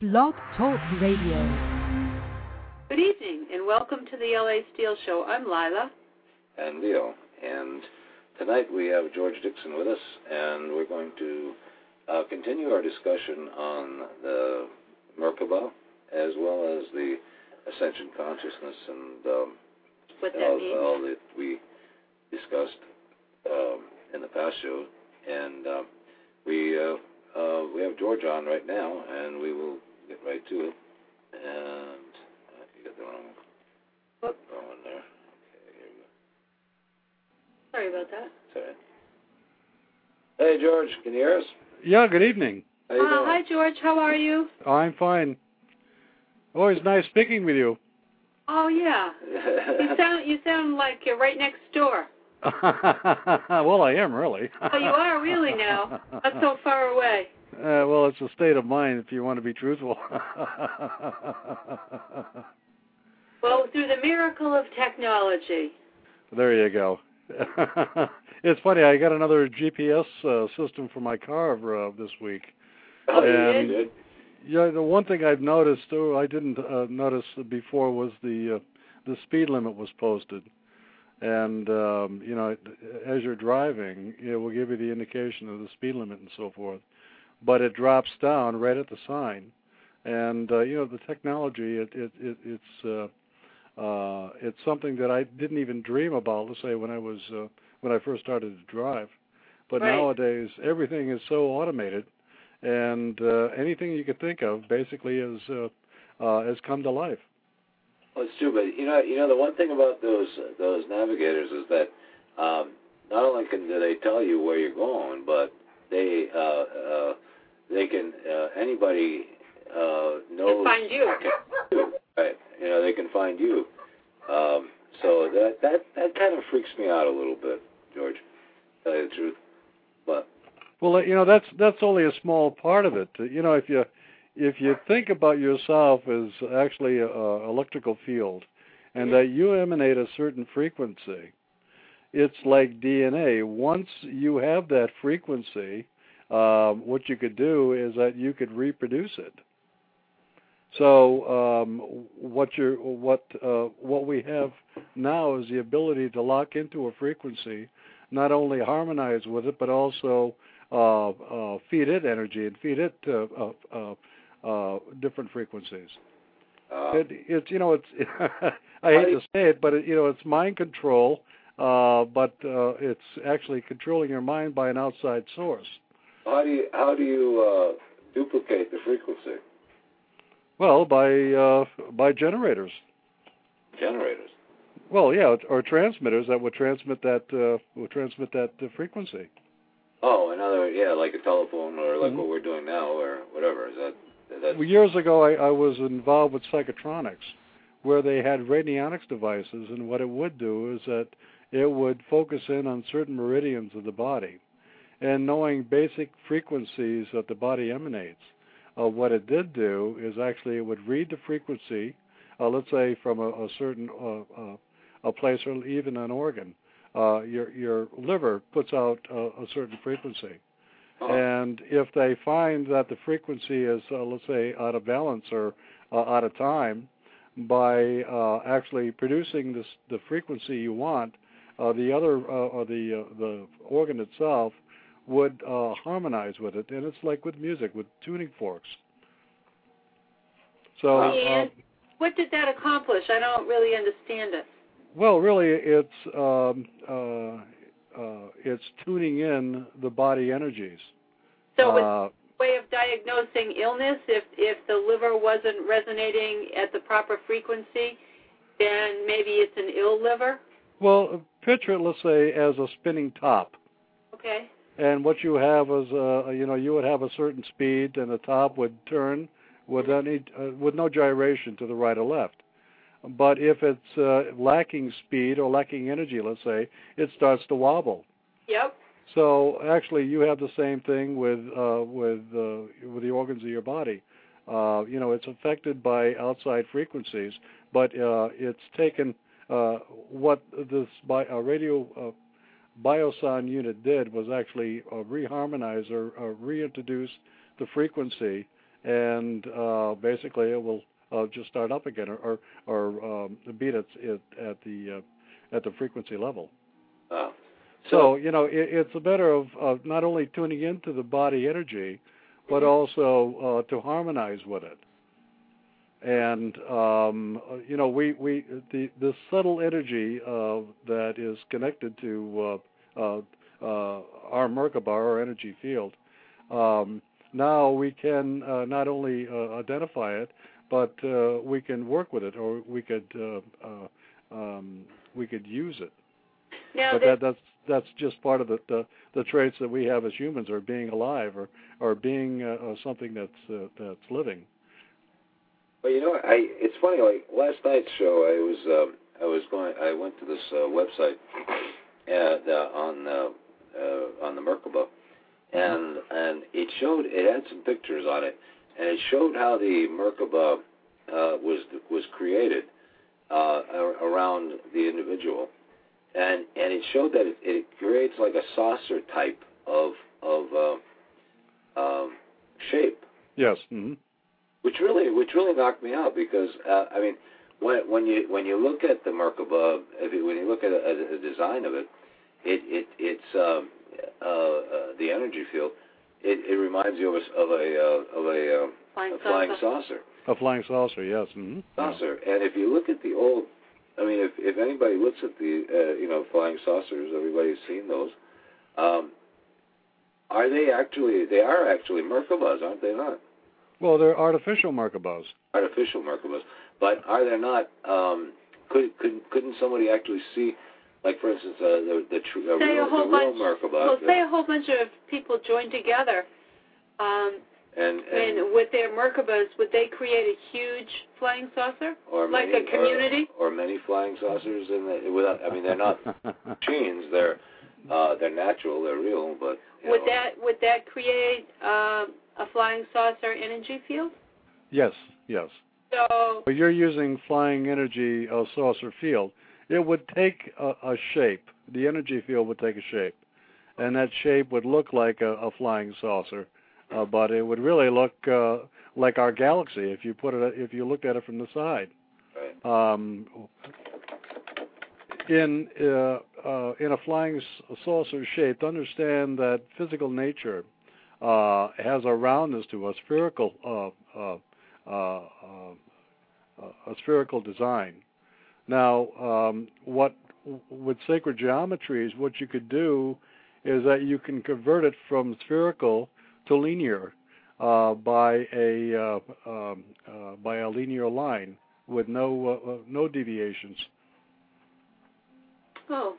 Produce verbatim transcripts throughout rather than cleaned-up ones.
Blog Talk Radio. Good evening, and welcome to the L A Steel Show. I'm Lila. And Leo. And tonight we have George Dixon with us, and we're going to uh, continue our discussion on the Merkaba, as well as the Ascension Consciousness, and um, what that all, means. all that we discussed um, in the past show. And uh, we uh, uh, we have George on right now, and we will get right to it. And uh, you got the wrong, Whoop. wrong one there. Okay, here we go. Sorry about that. Sorry. Hey, George, can you hear us? Yeah, good evening. How you Uh, doing? hi, George. How are you? I'm fine. Always nice speaking with you. Oh, yeah. You sound you sound like you're right next door. Well, I am really. Oh, you are really now. Not so far away. Uh, well, it's a state of mind if you want to be truthful. Well, through the miracle of technology. There you go. It's funny, I got another G P S uh, system for my car uh, this week. Oh, you And, did? Yeah, the one thing I've noticed, oh, I didn't uh, notice before, was the uh, the speed limit was posted. And, um, you know, as you're driving, it will give you the indication of the speed limit and so forth. But it drops down right at the sign. And, uh, you know, the technology, it, it, it, it's uh, uh, it's something that I didn't even dream about, let's say, when I was uh, when I first started to drive. But Right. nowadays, everything is so automated, and uh, anything you could think of basically is uh, uh, has come to life. Well, it's true, but you know, you know, the one thing about those those navigators is that um, not only can do they tell you where you're going, but they uh, uh, they can uh, anybody uh, knows Can find you. Right? You know, they can find you. Um, so that that that kind of freaks me out a little bit, George. To tell you the truth, but. Well, you know, that's that's only a small part of it. You know, if you if you think about yourself as actually a, a electrical field, and that you emanate a certain frequency, it's like D N A. Once you have that frequency, um, what you could do is that you could reproduce it. So um, what you're what uh, what we have now is the ability to lock into a frequency, not only harmonize with it, but also Uh, uh, feed it energy and feed it uh, uh, uh, uh, different frequencies. Uh, It, it's you know it's I hate to say it, but it, you know it's mind control, uh, but uh, it's actually controlling your mind by an outside source. how do you how do you uh, duplicate the frequency? Well, by uh, by generators. Generators. Well, yeah, or transmitters that would transmit that uh, would transmit that uh, frequency. Oh, another yeah, like a telephone or like Mm-hmm. what we're doing now or whatever. Is that is that? Well, years ago, I, I was involved with psychotronics, where they had radionics devices, and what it would do is that it would focus in on certain meridians of the body, and knowing basic frequencies that the body emanates, uh, what it did do is actually it would read the frequency, uh, let's say from a, a certain uh, uh, a place or even an organ. Uh, your your liver puts out uh, a certain frequency. Oh. And if they find that the frequency is, uh, let's say, out of balance or uh, out of time, by uh, actually producing this, the frequency you want, uh, the other uh, or the uh, the organ itself would uh, harmonize with it. And it's like with music, with tuning forks. So, And uh, what did that accomplish? I don't really understand it. well, really, it's um, uh, uh, it's tuning in the body energies. So it's Uh, a way of diagnosing illness. If if the liver wasn't resonating at the proper frequency, then maybe it's an ill liver. Well, picture it, let's say, as a spinning top. Okay. And what you have is, uh, you know, you would have a certain speed, and the top would turn with any, uh, with no gyration to the right or left. But if it's uh, lacking speed or lacking energy, let's say, it starts to wobble. Yep. So actually, you have the same thing with uh, with uh, with the organs of your body. Uh, you know, it's affected by outside frequencies, but uh, it's taken uh, what this bi- uh, radio uh, Bioson unit did was actually uh, reharmonize or uh, reintroduce the frequency and uh, basically it will uh, just start up again, or or, or um, beat it at the uh, at the frequency level. Oh. So, you know, it, it's a matter of, of not only tuning into the body energy, but also uh, to harmonize with it. And um, you know, we, we the the subtle energy uh, that is connected to uh, uh, uh, our Merkaba, our energy field. Um, now we can uh, not only uh, identify it, but uh, we can work with it, or we could uh, uh, um, we could use it. Now but that, that, that's that's just part of the, the the traits that we have as humans, or being alive, or or being uh, something that's uh, that's living. Well, you know, I it's funny. Like last night's show, I was um, I was going. I went to this uh, website and uh, on uh, uh, on the Merkaba, and and it showed it had some pictures on it, and it showed how the Merkaba uh, was was created uh, around the individual, and and it showed that it, it creates like a saucer type of of uh, um, shape. Yes. Mm-hmm. Which really, which really knocked me out, because uh, I mean, when when you when you look at the Merkaba, if you, when you look at a, a design of it, it it it's um, uh, uh, the energy field. It, it reminds you of a of a, uh, of a, uh, flying, a flying saucer. saucer. A flying saucer, yes. Mm-hmm. Saucer, yeah. And if you look at the old, I mean, if if anybody looks at the uh, you know flying saucers, everybody's seen those. Um, are they actually? They are actually Merkabas, aren't they? Not. Well, they're artificial Merkabas. Artificial Merkabas, but are there not? Um, could could couldn't somebody actually see, like for instance, uh, the the, tr- the say real, a whole the bunch, real Merkaba? Well, say a whole bunch of people join together, um, and, and, and with their Merkabas, would they create a huge flying saucer, or like many, a community, or, or many flying saucers? In the, without, I mean, they're not machines. They're uh, they're natural. They're real. But would know, that would that create um, a flying saucer energy field? Yes, yes. So But you're using flying energy uh, saucer field. It would take a, a shape. The energy field would take a shape, and that shape would look like a, a flying saucer, uh, but it would really look uh, like our galaxy if you put it if you looked at it from the side. Right. Um, in uh, uh, in a flying saucer shape, to understand that physical nature uh, has a roundness to a spherical. Uh, uh, Uh, uh, a spherical design. Now, um, what with sacred geometries, what you could do is that you can convert it from spherical to linear uh, by a uh, um, uh, by a linear line with no uh, no deviations. oh,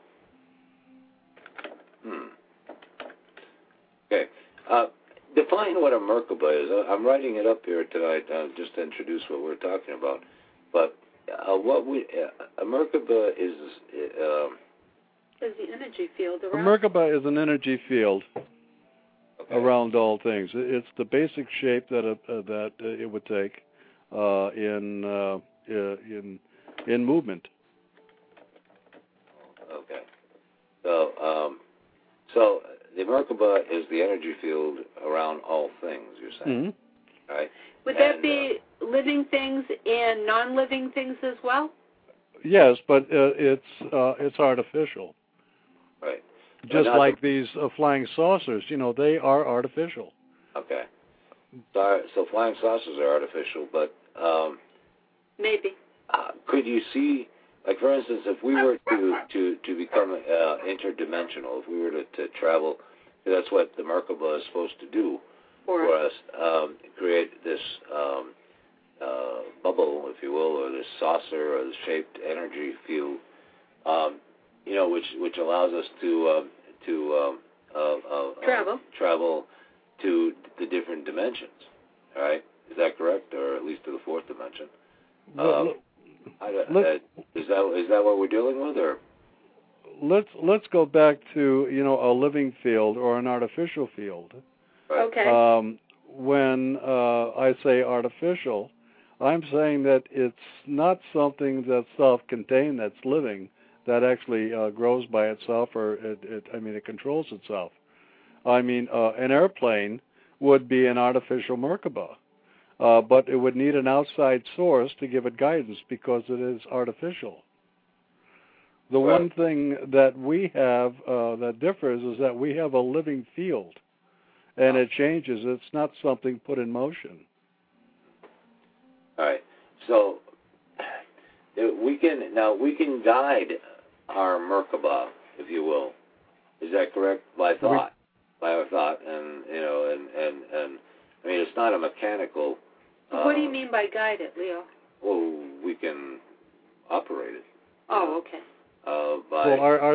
Hmm. Okay. Uh, Define what a Merkaba is. I'm writing it up here tonight uh, just to introduce what we're talking about. But uh, what we uh, a Merkaba is uh, is the energy field A around? Merkaba is an energy field okay. around all things. It's the basic shape that it, uh, that it would take uh, in uh, in in movement. Okay. So um, so. The Merkaba is the energy field around all things, you're saying, mm-hmm. right? Would and, that be uh, living things and non-living things as well? Yes, but uh, it's uh, it's artificial. Right. Just like the, these uh, flying saucers, you know, they are artificial. Okay. So, so flying saucers are artificial, but um, maybe. Uh, could you see, like for instance, if we were to to to become uh, interdimensional, if we were to, to travel, that's what the Merkaba is supposed to do for, for us, um, create this um, uh, bubble, if you will, or this saucer or this shaped energy field, um, you know, which which allows us to um, to um, uh, uh, travel uh, travel to the different dimensions. All right, is that correct, or at least to the fourth dimension? Um, I, I, is that is that what we're dealing with, or? Let's let's go back to you know a living field or an artificial field. Right. Okay. Um, when uh, I say artificial, I'm saying that it's not something that's self-contained, that's living, that actually uh, grows by itself, or it, it, I mean, it controls itself. I mean, uh, an airplane would be an artificial Merkaba. uh, but it would need an outside source to give it guidance because it is artificial. The Right. one thing that we have uh, that differs is that we have a living field, and it changes. It's not something put in motion. All right. So uh, we can now we can guide our Merkaba, if you will. Is that correct? By thought, by our thought, and you know, and and and I mean, it's not a mechanical. What do you um, mean by guided, Leo? Well, we can operate it. Oh, okay. Uh, by Well, our, our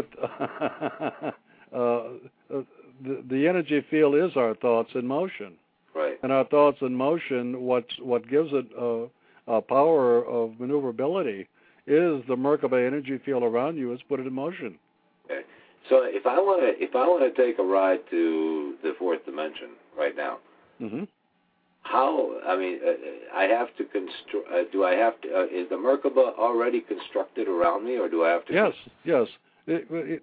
uh, the, the energy field is our thoughts in motion, right. and our thoughts in motion, what's what gives it a, a power of maneuverability is the Merkaba energy field around you is put it in motion. Okay. So if I want to if I want to take a ride to the fourth dimension right now, Mm-hmm. how? I mean, uh, I have to construct. Uh, do I have to? Uh, is the Merkaba already constructed around me, or do I have to? Yes, yes. It, it,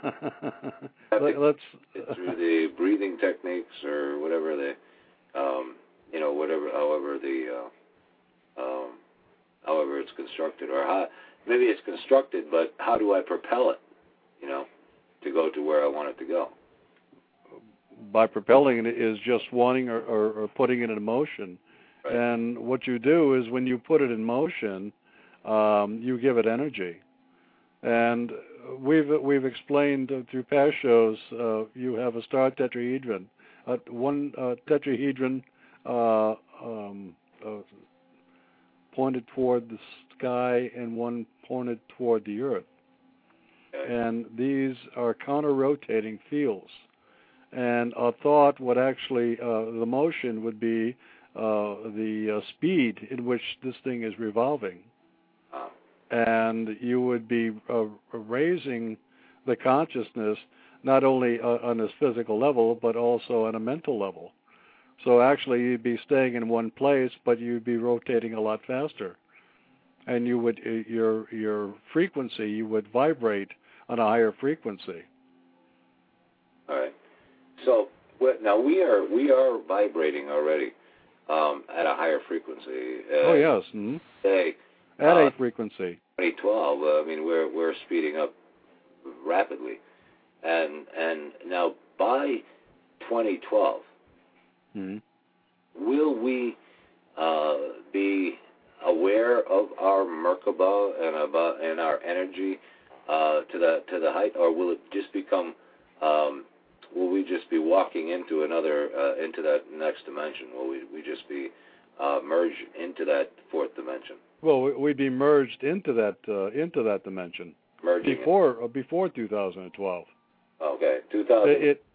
Let, let's through the breathing techniques or whatever the, um, you know, whatever, however the, uh, um, however it's constructed, or how maybe it's constructed, but how do I propel it, you know, to go to where I want it to go? by propelling it is just wanting or, or, or putting it in motion. Right. And what you do is when you put it in motion, um, you give it energy. And we've we've explained uh, through past shows. Uh, you have a star tetrahedron, uh, one uh, tetrahedron uh, um, uh, pointed toward the sky and one pointed toward the earth. Okay. And these are counter-rotating fields. And a thought would actually, uh, the motion would be uh, the uh, speed in which this thing is revolving. Uh, And you would be uh, raising the consciousness not only uh, on this physical level, but also on a mental level. So actually you'd be staying in one place, but you'd be rotating a lot faster. And you would, uh, your your frequency, you would vibrate on a higher frequency. all right. So what, now we are we are vibrating already um, at a higher frequency. Uh, Oh, yes. Mm-hmm. Say, At uh, a frequency. twenty twelve. Uh, I mean, we're we're speeding up rapidly, and and now by twenty twelve, Mm-hmm. will we uh, be aware of our Merkaba and about and our energy uh, to the to the height, or will it just become? Um, will we just be walking into another uh, into that next dimension? Will we we just be uh, merged into that fourth dimension? Well, we- we'd be merged into that uh, into that dimension Merging. before uh, before two thousand twelve. Okay, two thousand. It, it,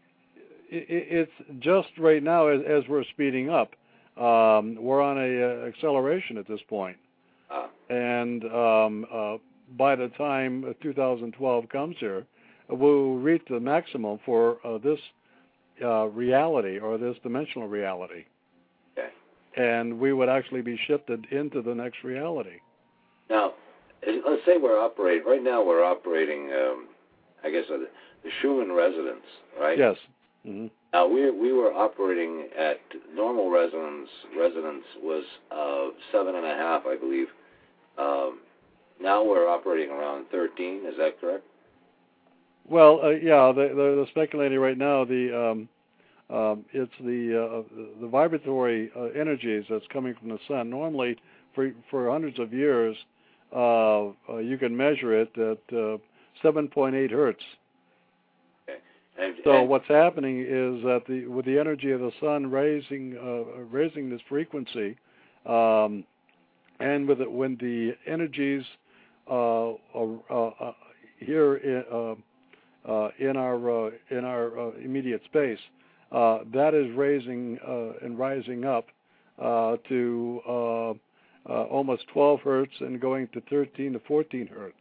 it it's just right now as, as we're speeding up. Um, we're on a uh, acceleration at this point, Ah, and um, uh, by the time two thousand twelve comes here, we'll reach the maximum for uh, this uh, reality or this dimensional reality. okay. And we would actually be shifted into the next reality. Now, eh, let's say we're operating right now. We're operating, um, I guess, uh, the Schumann resonance, right? Yes. Mm-hmm. Now we we were operating at normal resonance. Resonance was uh, seven and a half, I believe. Um, now we're operating around thirteen. Is that correct? Well, uh, yeah, they, they're, they're speculating right now. The um, um, it's the uh, the vibratory uh, energies that's coming from the sun. Normally, for for hundreds of years, uh, uh, you can measure it at uh, seven point eight hertz. Okay. And, So and, what's happening is that the with the energy of the sun raising uh, raising this frequency, um, and with it, when the energies uh, uh, uh, here in, uh, uh, in our uh, in our uh, immediate space, uh, that is raising uh, and rising up uh, to uh, uh, almost twelve hertz and going to thirteen to fourteen hertz.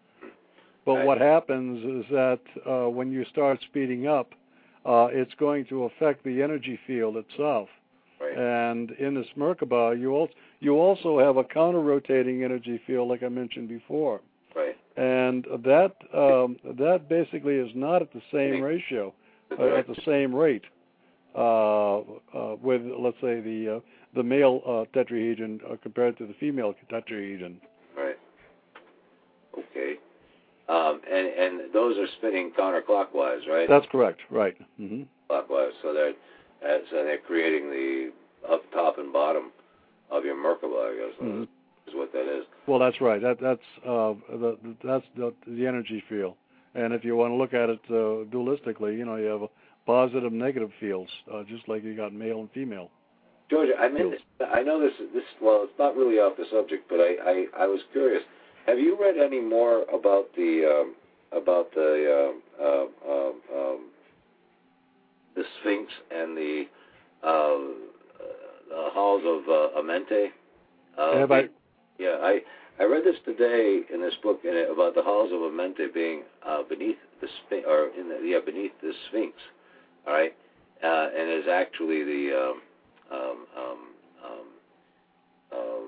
But Right. what happens is that uh, when you start speeding up, uh, it's going to affect the energy field itself. right. And in this Merkaba, you also you also have a counter-rotating energy field, like I mentioned before. Right. And that um, that basically is not at the same ratio, uh, at the same rate. Uh, uh, with let's say the uh, the male uh, tetrahedron uh, compared to the female tetrahedron. Right. Okay. Um, and and those are spinning counterclockwise, right? That's correct. Right. Mm-hmm. Clockwise. So they're uh, so they're creating the up top and bottom of your Merkaba, I guess. Mm-hmm. Is what that is. Well, that's right. That that's uh, the, that's the, the energy field. And if you want to look at it uh, dualistically, you know, you have a positive, negative fields, uh, just like you got male and female. George, I meant this, I know this this well, it's not really off the subject, but I, I, I was curious. Have you read any more about the um, about the uh, uh, uh, um, the Sphinx and the uh, uh, halls of uh, Amenti? Uh, Have I? Yeah, I, I read this today in this book in it, about the halls of Amenti being uh, beneath the Sphinx, or in the, yeah beneath the Sphinx, all right, uh, and is actually the um, um, um, um, um,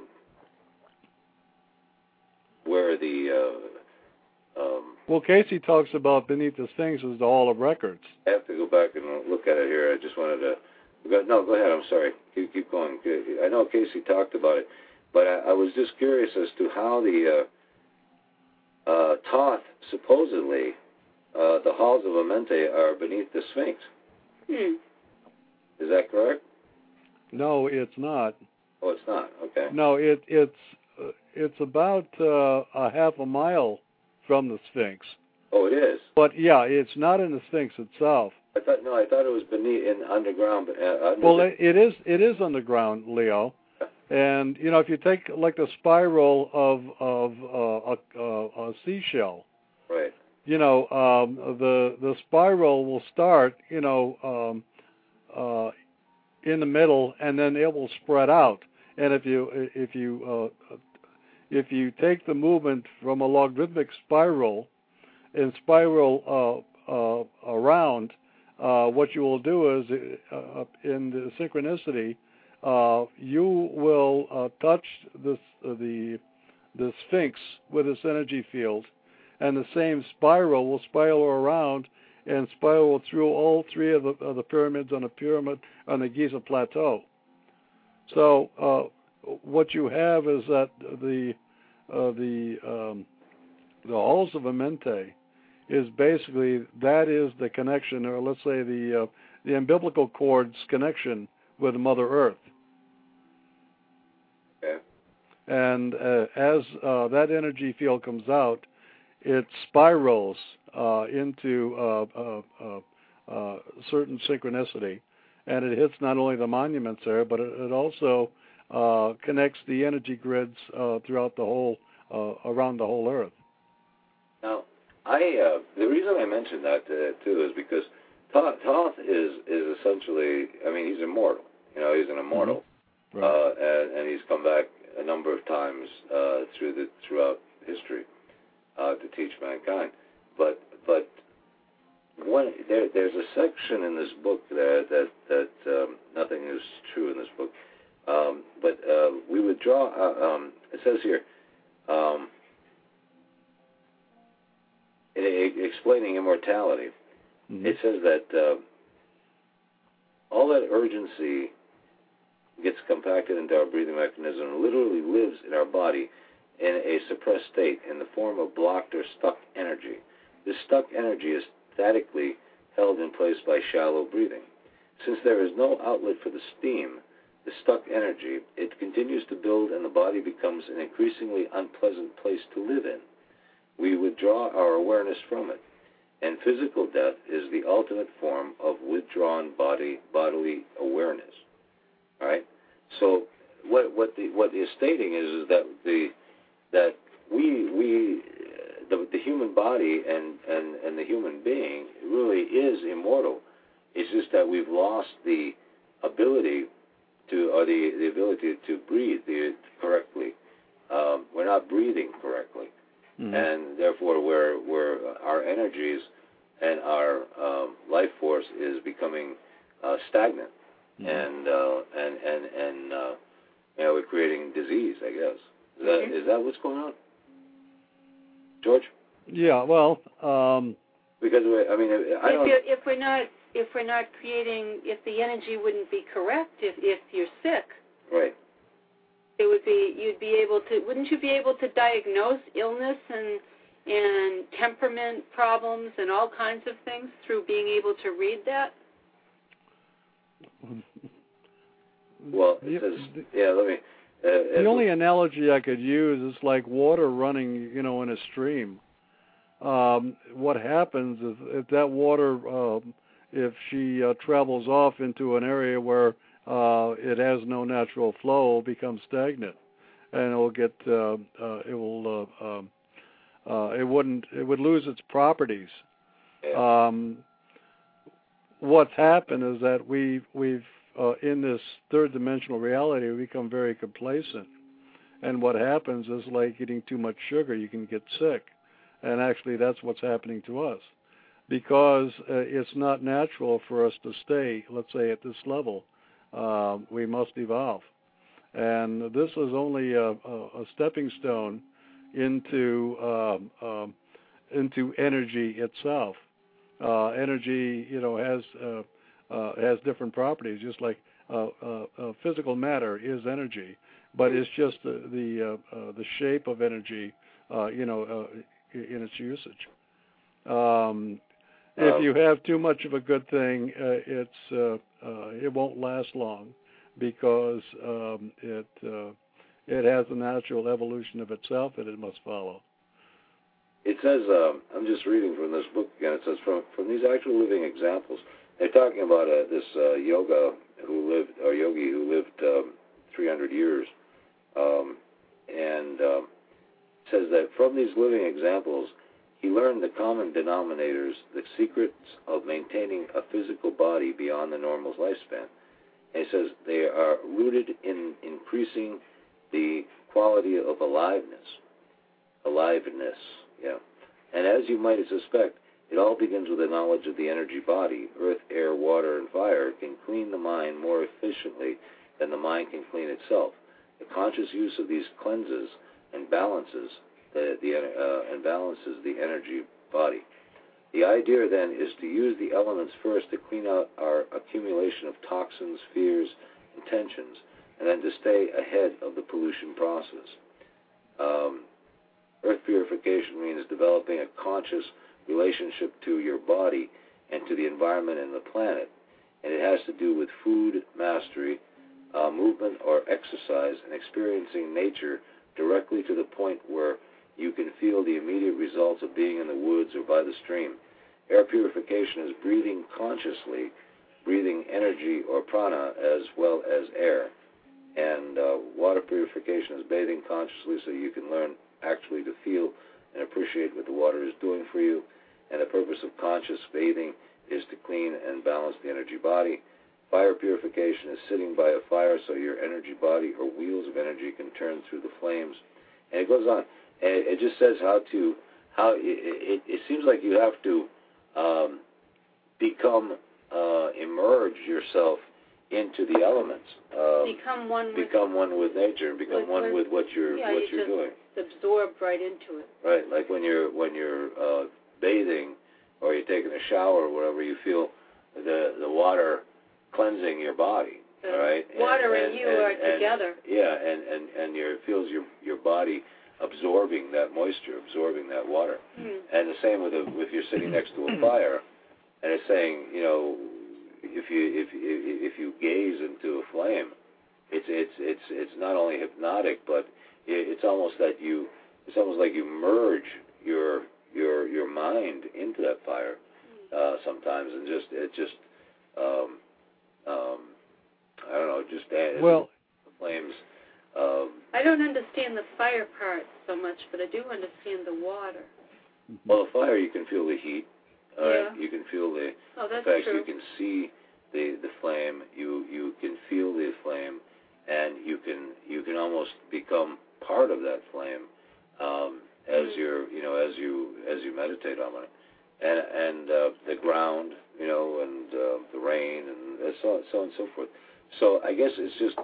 where the uh, um, well, Casey talks about beneath the Sphinx is the Hall of Records. I have to go back and look at it here. I just wanted to. No, go ahead. I'm sorry. Keep, keep going. I know Casey talked about it, but I, I was just curious as to how the uh, uh, Thoth, supposedly, uh, the halls of Amenti are beneath the Sphinx. Hmm. Is that correct? No, it's not. Oh, it's not. Okay. No, it it's uh, it's about uh, a half a mile from the Sphinx. Oh, it is. But yeah, it's not in the Sphinx itself. I thought no, I thought it was beneath in underground. Uh, under well, the... it, it is it is underground, Leo. And you know, if you take like the spiral of of uh, a, a, a seashell, right? You know, um, the the spiral will start, you know, um, uh, in the middle, and then it will spread out. And if you if you uh, if you take the movement from a logarithmic spiral and spiral uh, uh, around, uh, what you will do is uh, in the synchronicity, uh, you will uh, touch this uh, the the Sphinx with its energy field, and the same spiral will spiral around and spiral through all three of the, of the pyramids on the pyramid on the Giza Plateau. So uh, what you have is that the uh, the um, the halls of Amenti is basically that is the connection, or let's say the uh, the umbilical cord's connection with Mother Earth. Okay. And uh, as uh, that energy field comes out, it spirals uh, into uh, uh, uh, uh, certain synchronicity, and it hits not only the monuments there, but it, it also uh, connects the energy grids uh, throughout the whole, uh, around the whole Earth. Now, I uh, the reason I mentioned that uh, too is because Thoth, Thoth is is essentially, I mean, he's immortal. You know, he's an immortal, mm-hmm. right. uh, and, and he's come back a number of times uh, through the throughout history uh, to teach mankind. But but one there there's a section in this book there that that um, nothing is true in this book. Um, but uh, we would draw. Uh, um, it says here. Um, explaining immortality, mm-hmm. It says that uh, all that urgency gets compacted into our breathing mechanism and literally lives in our body in a suppressed state in the form of blocked or stuck energy. This stuck energy is statically held in place by shallow breathing. Since there is no outlet for the steam, the stuck energy, it continues to build and the body becomes an increasingly unpleasant place to live in. We withdraw our awareness from it, and physical death is the ultimate form of withdrawn body bodily awareness. All right. So what what the what is stating is, is that the that we we the the human body and, and, and the human being really is immortal. It's just that we've lost the ability to or the, the ability to breathe the, correctly. Um, we're not breathing correctly. Mm-hmm. And therefore, where where our energies and our um, life force is becoming uh, stagnant, mm-hmm. and uh, and and and uh, you know, we're creating disease. I guess is that mm-hmm. is that what's going on, George? Yeah. Well, um, because we, I mean, I don't. If, if we're not if we're not creating, if the energy wouldn't be correct, if if you're sick, Right. It would be, you'd be able to, wouldn't you be able to diagnose illness and and temperament problems and all kinds of things through being able to read that? Well, it says, yeah, let me. Uh, the only analogy I could use is like water running, you know, in a stream. Um, what happens is if that water, um, if she uh, travels off into an area where uh, it has no natural flow, it will become stagnant, and it will get, uh, uh, it will, uh, um, uh, it wouldn't, it would lose its properties. Yeah. Um, what's happened is that we, we've uh, in this third dimensional reality, we become very complacent, and what happens is like eating too much sugar, you can get sick. And actually, that's what's happening to us, because uh, it's not natural for us to stay, let's say, at this level. Uh, we must evolve, and this is only a, a, a stepping stone into um, um, into energy itself. Uh, energy, you know, has uh, uh, has different properties, just like uh, uh, uh, physical matter is energy, but it's just the the, uh, uh, the shape of energy, uh, you know. Uh, in its usage. Um, if um, you have too much of a good thing, uh, it's uh, uh, it won't last long, because um, it uh, it has a natural evolution of itself that it must follow. It says, um, I'm just reading from this book again, it says, from, from these actual living examples, they're talking about uh, this uh, yoga who lived, or yogi who lived um, three hundred years, um, and um, says that from these living examples, he learned the common denominators, the secrets of maintaining a physical body beyond the normal's lifespan. And he says they are rooted in increasing the quality of aliveness. Aliveness, yeah. And as you might suspect, it all begins with a knowledge of the energy body. Earth, air, water, and fire can clean the mind more efficiently than the mind can clean itself. The conscious use of these cleanses and balances the, the uh, and balances the energy body. The idea then is to use the elements first to clean out our accumulation of toxins, fears, and tensions, and then to stay ahead of the pollution process. Um, earth purification means developing a conscious relationship to your body and to the environment and the planet, and it has to do with food mastery, uh, movement or exercise, and experiencing nature directly to the point where you can feel the immediate results of being in the woods or by the stream. Air purification is breathing consciously, breathing energy or prana as well as air. And uh, water purification is bathing consciously so you can learn actually to feel and appreciate what the water is doing for you. And the purpose of conscious bathing is to clean and balance the energy body. Fire purification is sitting by a fire so your energy body or wheels of energy can turn through the flames. And it goes on. And it just says how to, how it, it, it seems like you have to um, become, uh, immerse yourself into the elements. Um, become one with become one with nature, and become with, one with what you're yeah, what you you're just doing. Absorbed right into it. Right, like when you're when you're uh, bathing or you're taking a shower or whatever, you feel the the water cleansing your body. The all right, water and, and, and you and, are and, together. Yeah, and and and your it feels your your body absorbing that moisture, absorbing that water. Mm. And the same with a, if you're sitting next to a fire, and it's saying, you know, if you if if you gaze into a flame, it's it's it's it's not only hypnotic, but it's almost that you it's almost like you merge your your your mind into that fire uh, sometimes, and just it just um, um, I don't know, just uh, well, the flames. Um, I don't understand the fire part so much, but I do understand the water. well, the fire, you can feel the heat. All Yeah. right, you can feel the. Oh, that's in fact, true. you can see the the flame. You you can feel the flame, and you can you can almost become part of that flame um, as Mm. you're you know as you as you meditate on it, and and uh, the ground, you know, and uh, the rain, and so so on and so forth. So I guess it's just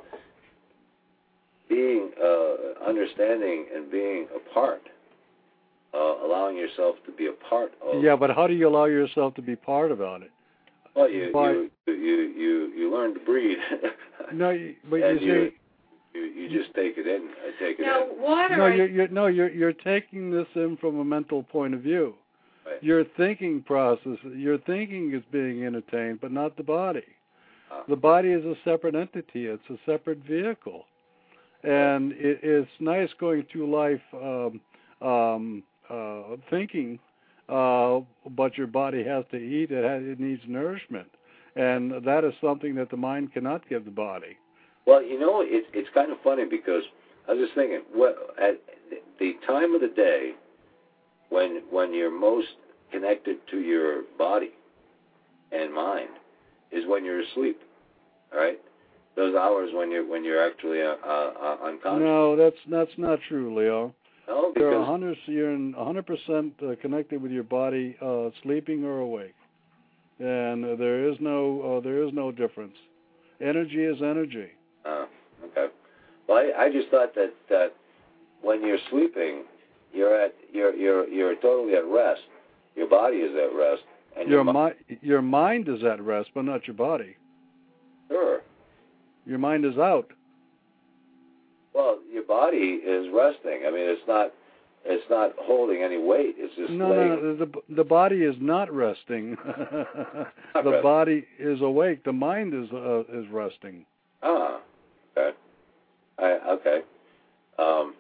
being uh, understanding and being a part. Uh, allowing yourself to be a part of. yeah, but how do you allow yourself to be part about it? Well, you By, you, you you you learn to breathe. no, you- but and you you, see, You, you just take it in. I take it now, in. water. No, I, you're, you're no, you're you're taking this in from a mental point of view. Right. Your thinking process, your thinking is being entertained, but not the body. Huh. The body is a separate entity. It's a separate vehicle, and it, it's nice going through life um, um, uh, thinking, uh, but your body has to eat. It has, it needs nourishment, and that is something that the mind cannot give the body. Well, you know, it's it's kind of funny because I was just thinking, what at the time of the day when when you're most connected to your body and mind is when you're asleep, all right? Those hours when you're when you're actually uh, uh, unconscious. No, that's that's not true, Leo. No, You're because one hundred, you're one hundred percent uh, connected with your body, uh, sleeping or awake, and uh, there is no uh, there is no difference. Energy is energy. Uh, okay. Well, I, I just thought that that when you're sleeping, you're at you're you're you're totally at rest. Your body is at rest, and Your your mi- your mind is at rest, but not your body. sure. Your mind is out. Well, your body is resting. I mean, it's not it's not holding any weight. It's just No, laying. no, no. The the body is not resting. Not the resting. body is awake. The mind is uh, is resting. Ah, okay. I, okay. Um,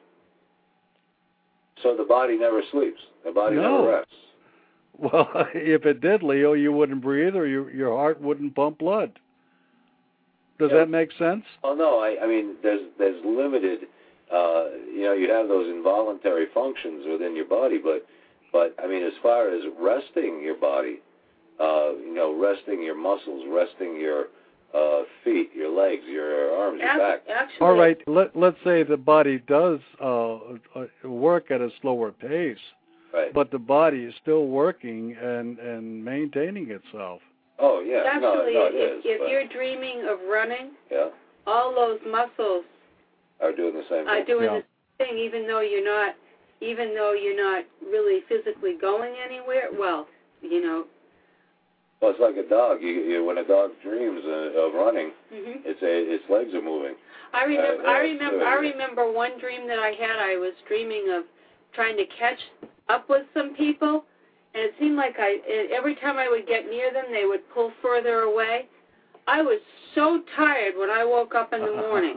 so the body never sleeps. The body No. never rests. Well, if it did, Leo, you wouldn't breathe, or your your heart wouldn't pump blood. Does Yeah. that make sense? Oh no, I, I mean there's there's limited. Uh, you know, you have those involuntary functions within your body, but but I mean, as far as resting your body, uh, you know, resting your muscles, resting your uh, feet, your legs, your arms, your back. Actually, All right. Let let's say the body does uh, uh, work at a slower pace, Right. but the body is still working and and maintaining itself. Oh yeah, Actually, no, no, it if, is. if but, you're dreaming of running, yeah, all those muscles are doing the same are thing. doing Yeah. the same thing, even though you're not, even though you're not really physically going anywhere. Well, you know. Well, it's like a dog. You, you when a dog dreams uh, of running, hmm it's a its legs are moving. I remember. Uh, I yeah, remember. so, I yeah. remember one dream that I had. I was dreaming of trying to catch up with some people, and it seemed like I every time I would get near them, they would pull further away. I was so tired when I woke up in the morning.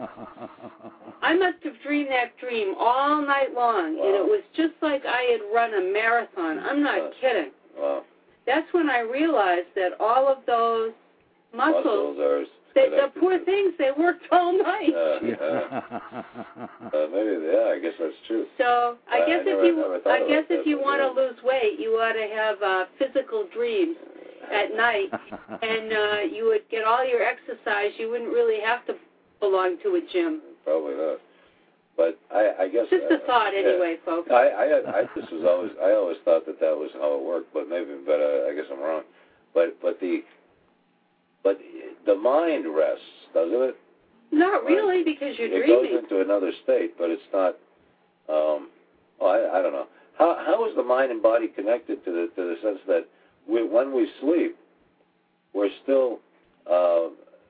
I must have dreamed that dream all night long, Wow. and it was just like I had run a marathon. I'm not Wow. kidding. Wow. That's when I realized that all of those muscles, Muscles are they, the connected poor to- things, they worked all night. Uh, yeah. Uh, maybe, yeah, I guess that's true. So I I- guess I never- if you, never thought I about guess that, if you but want to yeah. lose weight, you ought to have uh, physical dreams at night, and uh, you would get all your exercise. You wouldn't really have to belong to a gym. Probably not. But I, I guess Just uh, a thought, yeah. anyway, folks. I, I, I just was always, I always thought that that was how it worked, but maybe, but uh, I guess I'm wrong. But, but the, but the mind rests, doesn't it? Not Right. really, because you're it dreaming. goes into another state, but it's not. Um, oh, I, I don't know. How how is the mind and body connected to the to the sense that we, when we sleep, we're still. Uh,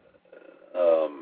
um,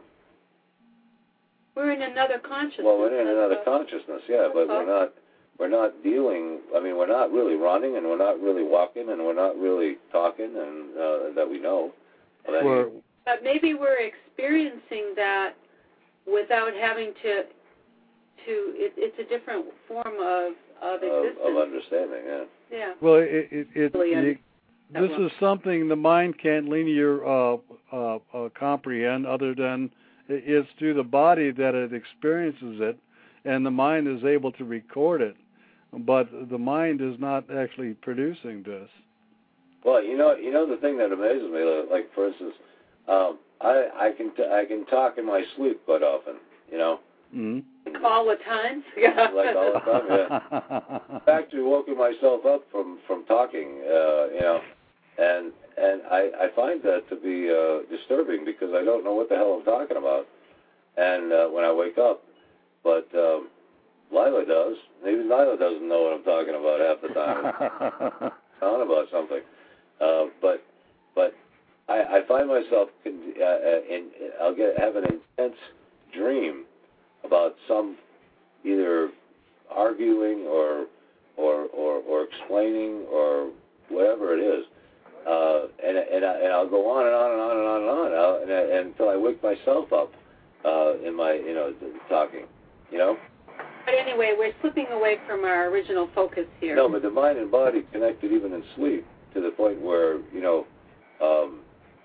We're in another consciousness. well, we're in that's another all. consciousness, yeah, but That's all. we're not. We're not dealing. I mean, we're not really running, and we're not really walking, and we're not really talking, and uh, that we know. of any- We're, But maybe we're experiencing that without having to. To it, it's a different form of of of, existence. of understanding, yeah. Yeah. well, it, it, it, Really you, that this well. is something the mind can't linear uh, uh, uh, comprehend, other than it- it's through the body that it experiences it, and the mind is able to record it, but the mind is not actually producing this. Well, you know, you know the thing that amazes me, like for instance, um, I I can t- I can talk in my sleep quite often, you know. Mm-hmm. All the time. Like all the time, yeah. In fact, I woken myself up from from talking, uh, you know, and and I I find that to be uh, disturbing because I don't know what the hell I'm talking about, and uh, when I wake up, but um, Lila does. Even Lila doesn't know what I'm talking about half the time. On about something, uh, but but I, I find myself con- uh, in I'll get have an intense dream about some either arguing or or or, or explaining or whatever it is, uh, and and, I, and I'll go on and on and on and on and on I'll, and, and until I wake myself up uh, in my you know talking, you know. But anyway, we're slipping away from our original focus here. No, but the mind and body connected even in sleep to the point where you know. Um,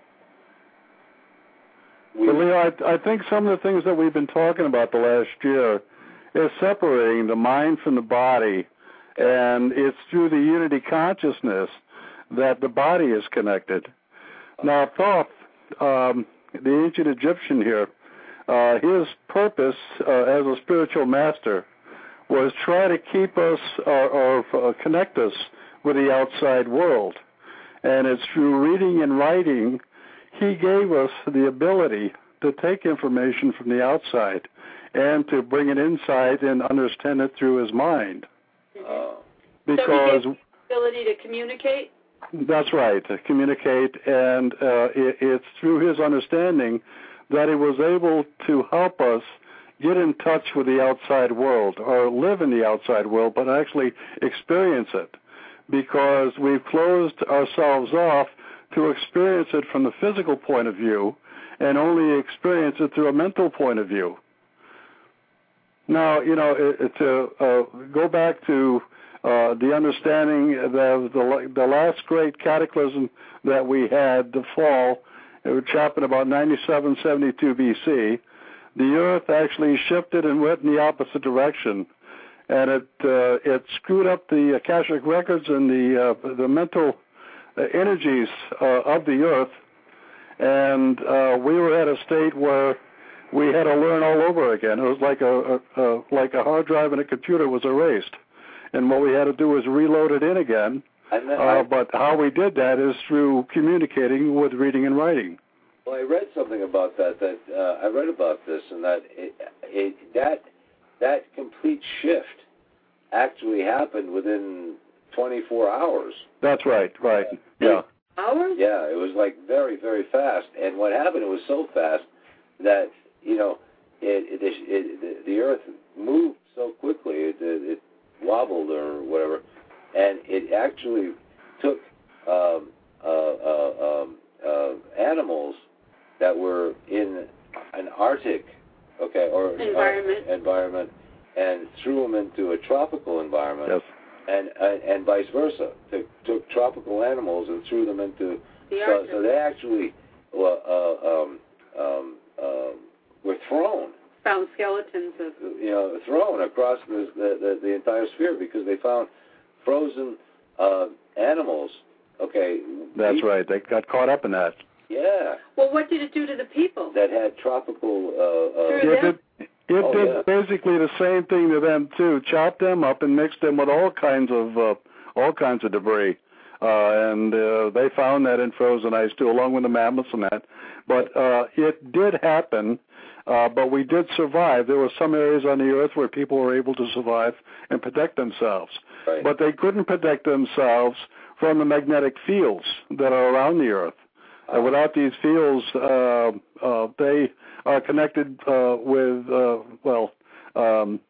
But Leo, I, I think some of the things that we've been talking about the last year is separating the mind from the body, and it's through the unity consciousness that the body is connected. Now, Thoth, um, the ancient Egyptian here, uh, his purpose uh, as a spiritual master was try to keep us or, or uh, connect us with the outside world. And it's through reading and writing he gave us the ability to take information from the outside and to bring it inside and understand it through his mind. Uh, because so he gave the ability to communicate? That's right, to communicate, and uh, it, it's through his understanding that he was able to help us get in touch with the outside world, or live in the outside world, but actually experience it, because we've closed ourselves off to experience it from the physical point of view and only experience it through a mental point of view. Now, you know, it, to uh, go back to uh, the understanding that the, the last great cataclysm that we had, the fall, which happened about ninety-seven seventy-two B C, the Earth actually shifted and went in the opposite direction. And it uh, it screwed up the Akashic records and the uh, the mental energies uh, of the Earth, and uh, we were at a state where we had to learn all over again. It was like a, a, a like a hard drive in a computer was erased, and what we had to do was reload it in again. Uh, but how we did that is through communicating with reading and writing. Well, I read something about that. That uh, I read about this, and that it, it, that that complete shift actually happened within twenty-four hours. That's right, right, yeah. Hours? Yeah, it was like very, very fast. And what happened, it was so fast that, you know, it, it, it, the Earth moved so quickly, it, it wobbled or whatever, and it actually took um, uh, uh, um, uh, animals that were in an Arctic, okay, or environment, uh, environment and threw them into a tropical environment. Yes. And, and and vice versa. Took, took tropical animals and threw them into. The so, so they actually uh, um, um, um, were thrown. Found skeletons of. You know, thrown across the the, the, the entire sphere because they found frozen uh, animals. Okay. That's eat, right. They got caught up in that. Yeah. Well, what did it do to the people? That had tropical. Uh, uh, Through them? It oh, did yeah. basically the same thing to them too. Chopped them up and mixed them with all kinds of uh, all kinds of debris, uh, and uh, they found that in frozen ice too, along with the mammoths and that. But uh, it did happen. Uh, but we did survive. There were some areas on the Earth where people were able to survive and protect themselves, right. But they couldn't protect themselves from the magnetic fields that are around the Earth. Uh, without these fields, uh, uh, they are connected uh, with, uh, well, um,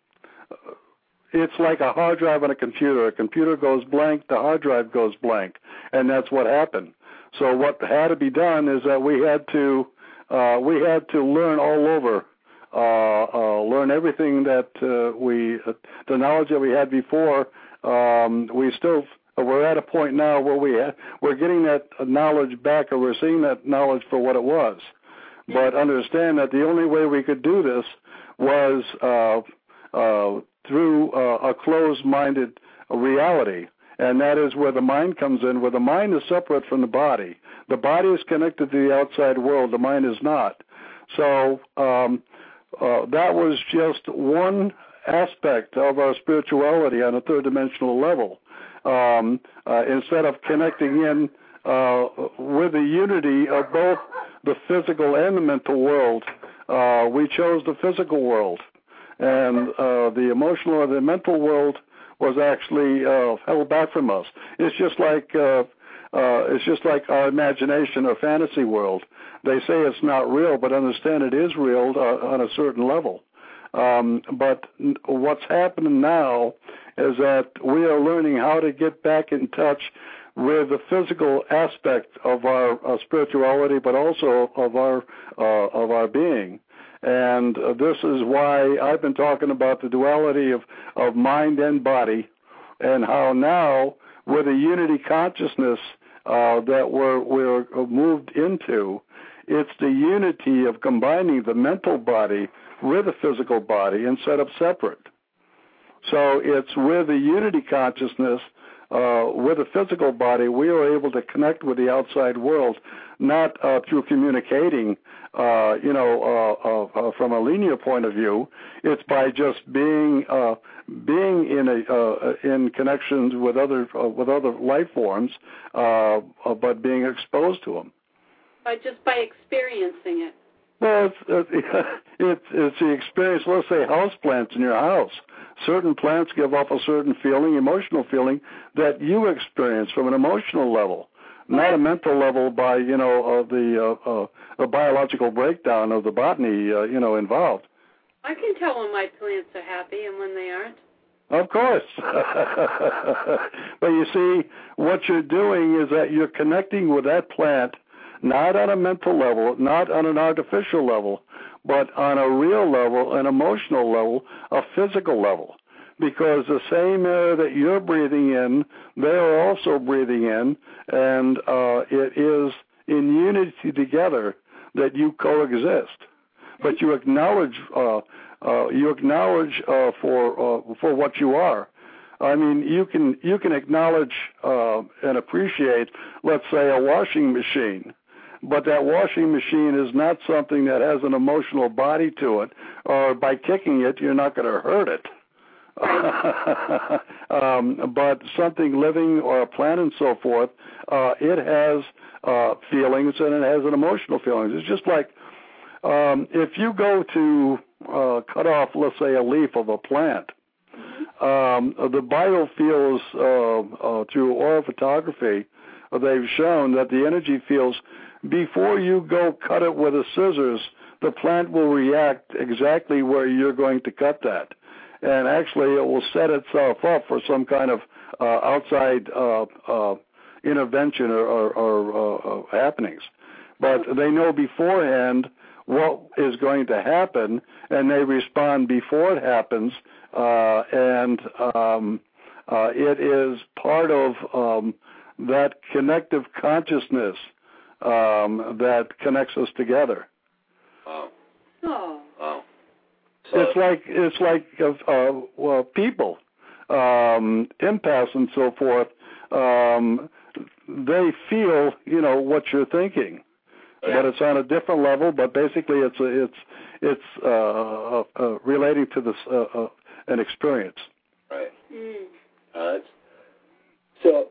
it's like a hard drive on a computer. A computer goes blank, the hard drive goes blank, and that's what happened. So what had to be done is that we had to uh, we had to learn all over, uh, uh, learn everything that uh, we, uh, the knowledge that we had before. Um, we still We're at a point now where we ha- we're getting that knowledge back, or we're seeing that knowledge for what it was. But understand that the only way we could do this was uh, uh, through uh, a closed-minded reality, and that is where the mind comes in, where the mind is separate from the body. The body is connected to the outside world. The mind is not. So um, uh, that was just one aspect of our spirituality on a third-dimensional level. Um, uh, instead of connecting in uh, with the unity of both the physical and the mental world, uh, we chose the physical world. And uh, the emotional or the mental world was actually uh, held back from us. It's just like uh, uh, it's just like our imagination or fantasy world. They say it's not real, but understand it is real uh, on a certain level. Um, but what's happening now is that we are learning how to get back in touch with the physical aspect of our uh, spirituality, but also of our uh, of our being. And uh, this is why I've been talking about the duality of, of mind and body, and how now with a unity consciousness uh, that we're we're moved into, it's the unity of combining the mental body with the physical body instead of separate. So it's with the unity consciousness, uh, with the physical body, we are able to connect with the outside world, not uh, through communicating, uh, you know, uh, uh, uh, from a linear point of view. It's by just being uh, being in a uh, in connections with other uh, with other life forms, uh, uh, but being exposed to them. By just by experiencing it. Well, it's, it's, it's the experience, let's say house plants in your house. Certain plants give off a certain feeling, emotional feeling, that you experience from an emotional level, not a mental level by, you know, uh, the uh, uh, the biological breakdown of the botany, uh, you know, involved. I can tell when my plants are happy and when they aren't. Of course. But you see, what you're doing is that you're connecting with that plant not on a mental level, not on an artificial level, but on a real level, an emotional level, a physical level. Because the same air that you're breathing in, they're also breathing in, and uh, it is in unity together that you coexist. But you acknowledge, uh, uh, you acknowledge uh, for uh, for what you are. I mean, you can you can acknowledge uh, and appreciate, let's say, a washing machine. But that washing machine is not something that has an emotional body to it, or by kicking it, you're not going to hurt it. um, but something living or a plant and so forth, uh, it has uh, feelings and it has an emotional feelings. It's just like um, if you go to uh, cut off, let's say, a leaf of a plant, um, the biofields uh, uh, through oil photography, uh, they've shown that the energy fields, before you go cut it with the scissors, the plant will react exactly where you're going to cut that. And actually, it will set itself up for some kind of uh, outside uh, uh, intervention or, or, or uh, happenings. But they know beforehand what is going to happen, and they respond before it happens, uh, and um, uh, it is part of um, that connective consciousness um, that connects us together. Wow. Oh. Wow. So It's like it's like uh, well, people, um, empaths and so forth. Um, they feel, you know, what you're thinking, Yeah. but it's on a different level. But basically, it's a, it's it's uh, uh, uh, relating to this uh, uh, an experience. right. Mm. Uh, it's, so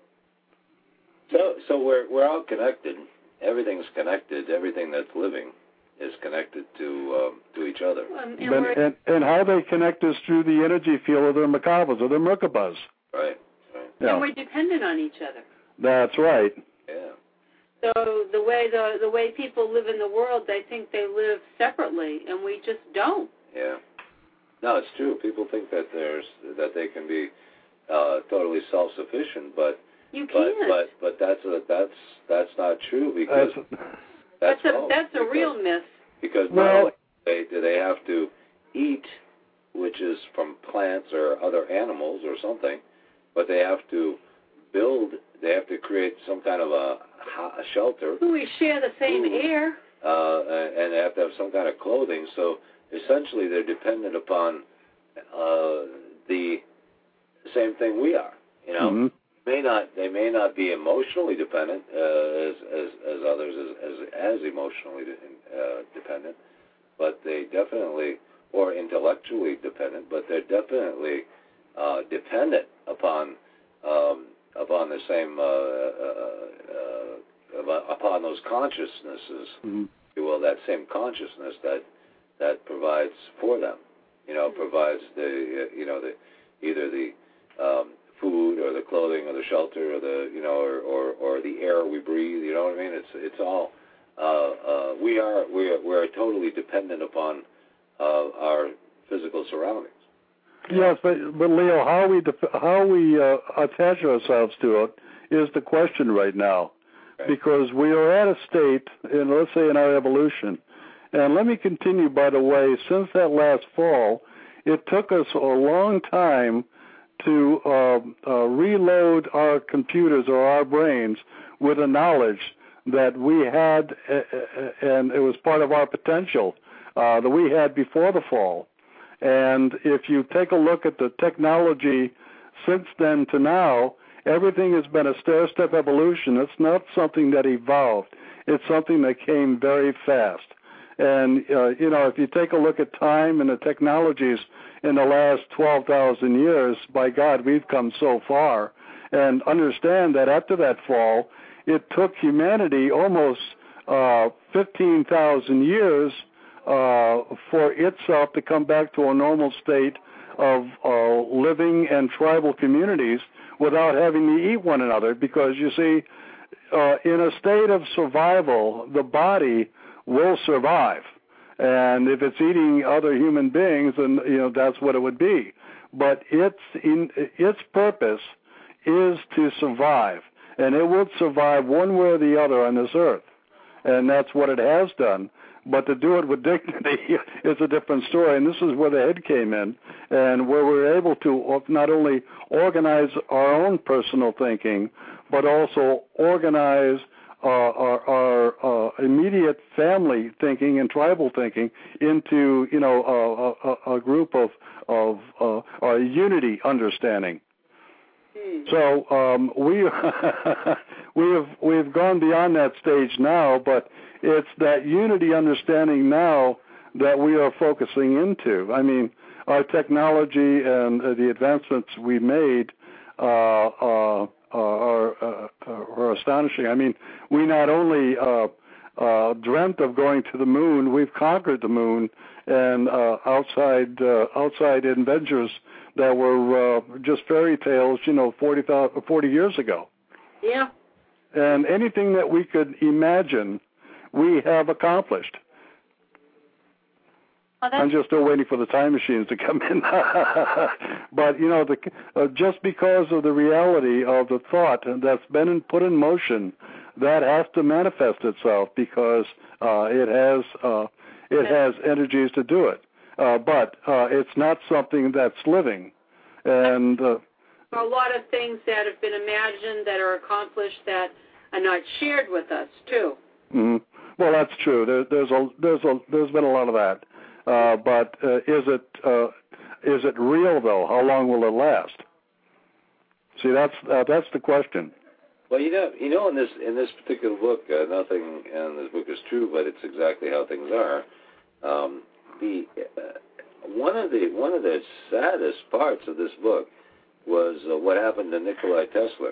so so we're we're all connected. Everything's connected. Everything that's living is connected to um, to each other. Um, and, And, we're, and, and how they connect is through the energy field of their Merkabas or their Merkabas. Right. Right. and Yeah, we're dependent on each other. that's right. Yeah. So the way the the way people live in the world, they think they live separately, and we just don't. Yeah. No, it's true. People think that there's that they can be uh, totally self-sufficient, but You but can't. but but that's a, that's that's not true because That's, that's that's a wrong, that's a because, real myth. because not Well- only they, do they have to eat, which is from plants or other animals or something, but they have to build. They have to create some kind of a, a shelter. We share the same Ooh. air. Uh, and they have to have some kind of clothing. So essentially, they're dependent upon uh, the same thing we are. You know, mhm. may not they may not be emotionally dependent uh, as, as as others as as, as emotionally de- uh, dependent, but they definitely or intellectually dependent, but they're definitely uh, dependent upon um, upon the same uh, uh, uh, upon those consciousnesses. Mm-hmm. If you will, that same consciousness that that provides for them. You know, provides the uh, you know the either the um, food or the clothing or the shelter or the you know or, or, or the air we breathe. You know what I mean? It's it's all uh, uh, we are we are we are totally dependent upon uh, our physical surroundings. Yes, but, but Leo, how we def- how we uh, attach ourselves to it is the question right now, right. Because we are at a state, in, let's say, in our evolution, and let me continue, by the way, since that last fall, it took us a long time to uh, uh, reload our computers or our brains with the knowledge that we had, uh, and it was part of our potential uh, that we had before the fall. And if you take a look at the technology since then to now, everything has been a stair-step evolution. It's not something that evolved. It's something that came very fast. And, uh, you know, if you take a look at time and the technologies in the last twelve thousand years, by God, we've come so far. And understand that after that fall, it took humanity almost uh, fifteen thousand years uh, for itself to come back to a normal state of uh, living and tribal communities without having to eat one another. Because, you see, uh, in a state of survival, the body will survive. And if it's eating other human beings, then, you know, that's what it would be. But its in, its purpose is to survive, and it will survive one way or the other on this earth, and that's what it has done. But to do it with dignity is a different story, and this is where the head came in, and where we're able to not only organize our own personal thinking, but also organize uh, our, our uh, immediate family thinking and tribal thinking into, you know, a, a, a group of of uh, a unity understanding. So um, we we have we've gone beyond that stage now, but it's that unity understanding now that we are focusing into. I mean, our technology and uh, the advancements we made uh, uh, are, uh, are astonishing. I mean, we not only uh, uh, dreamt of going to the moon, we've conquered the moon, and uh, outside uh, outside adventures that were uh, just fairy tales, you know, forty, forty years ago. Yeah. And anything that we could imagine, we have accomplished. Oh, I'm just still waiting for the time machines to come in. But, you know, the, uh, just because of the reality of the thought that's been in, put in motion, that has to manifest itself because uh, it has uh, it has energies to do it. Uh, but uh, it's not something that's living. And uh, a lot of things that have been imagined that are accomplished that are not shared with us, too. Mm-hmm. Well, that's true. There, there's a there's a there's been a lot of that. Uh, but uh, is it uh, is it real though? How long will it last? See, that's uh, that's the question. Well, you know, you know, in this in this particular book, uh, nothing in this book is true, but it's exactly how things are. Um, the uh, one of the one of the saddest parts of this book was uh, what happened to Nikola Tesla.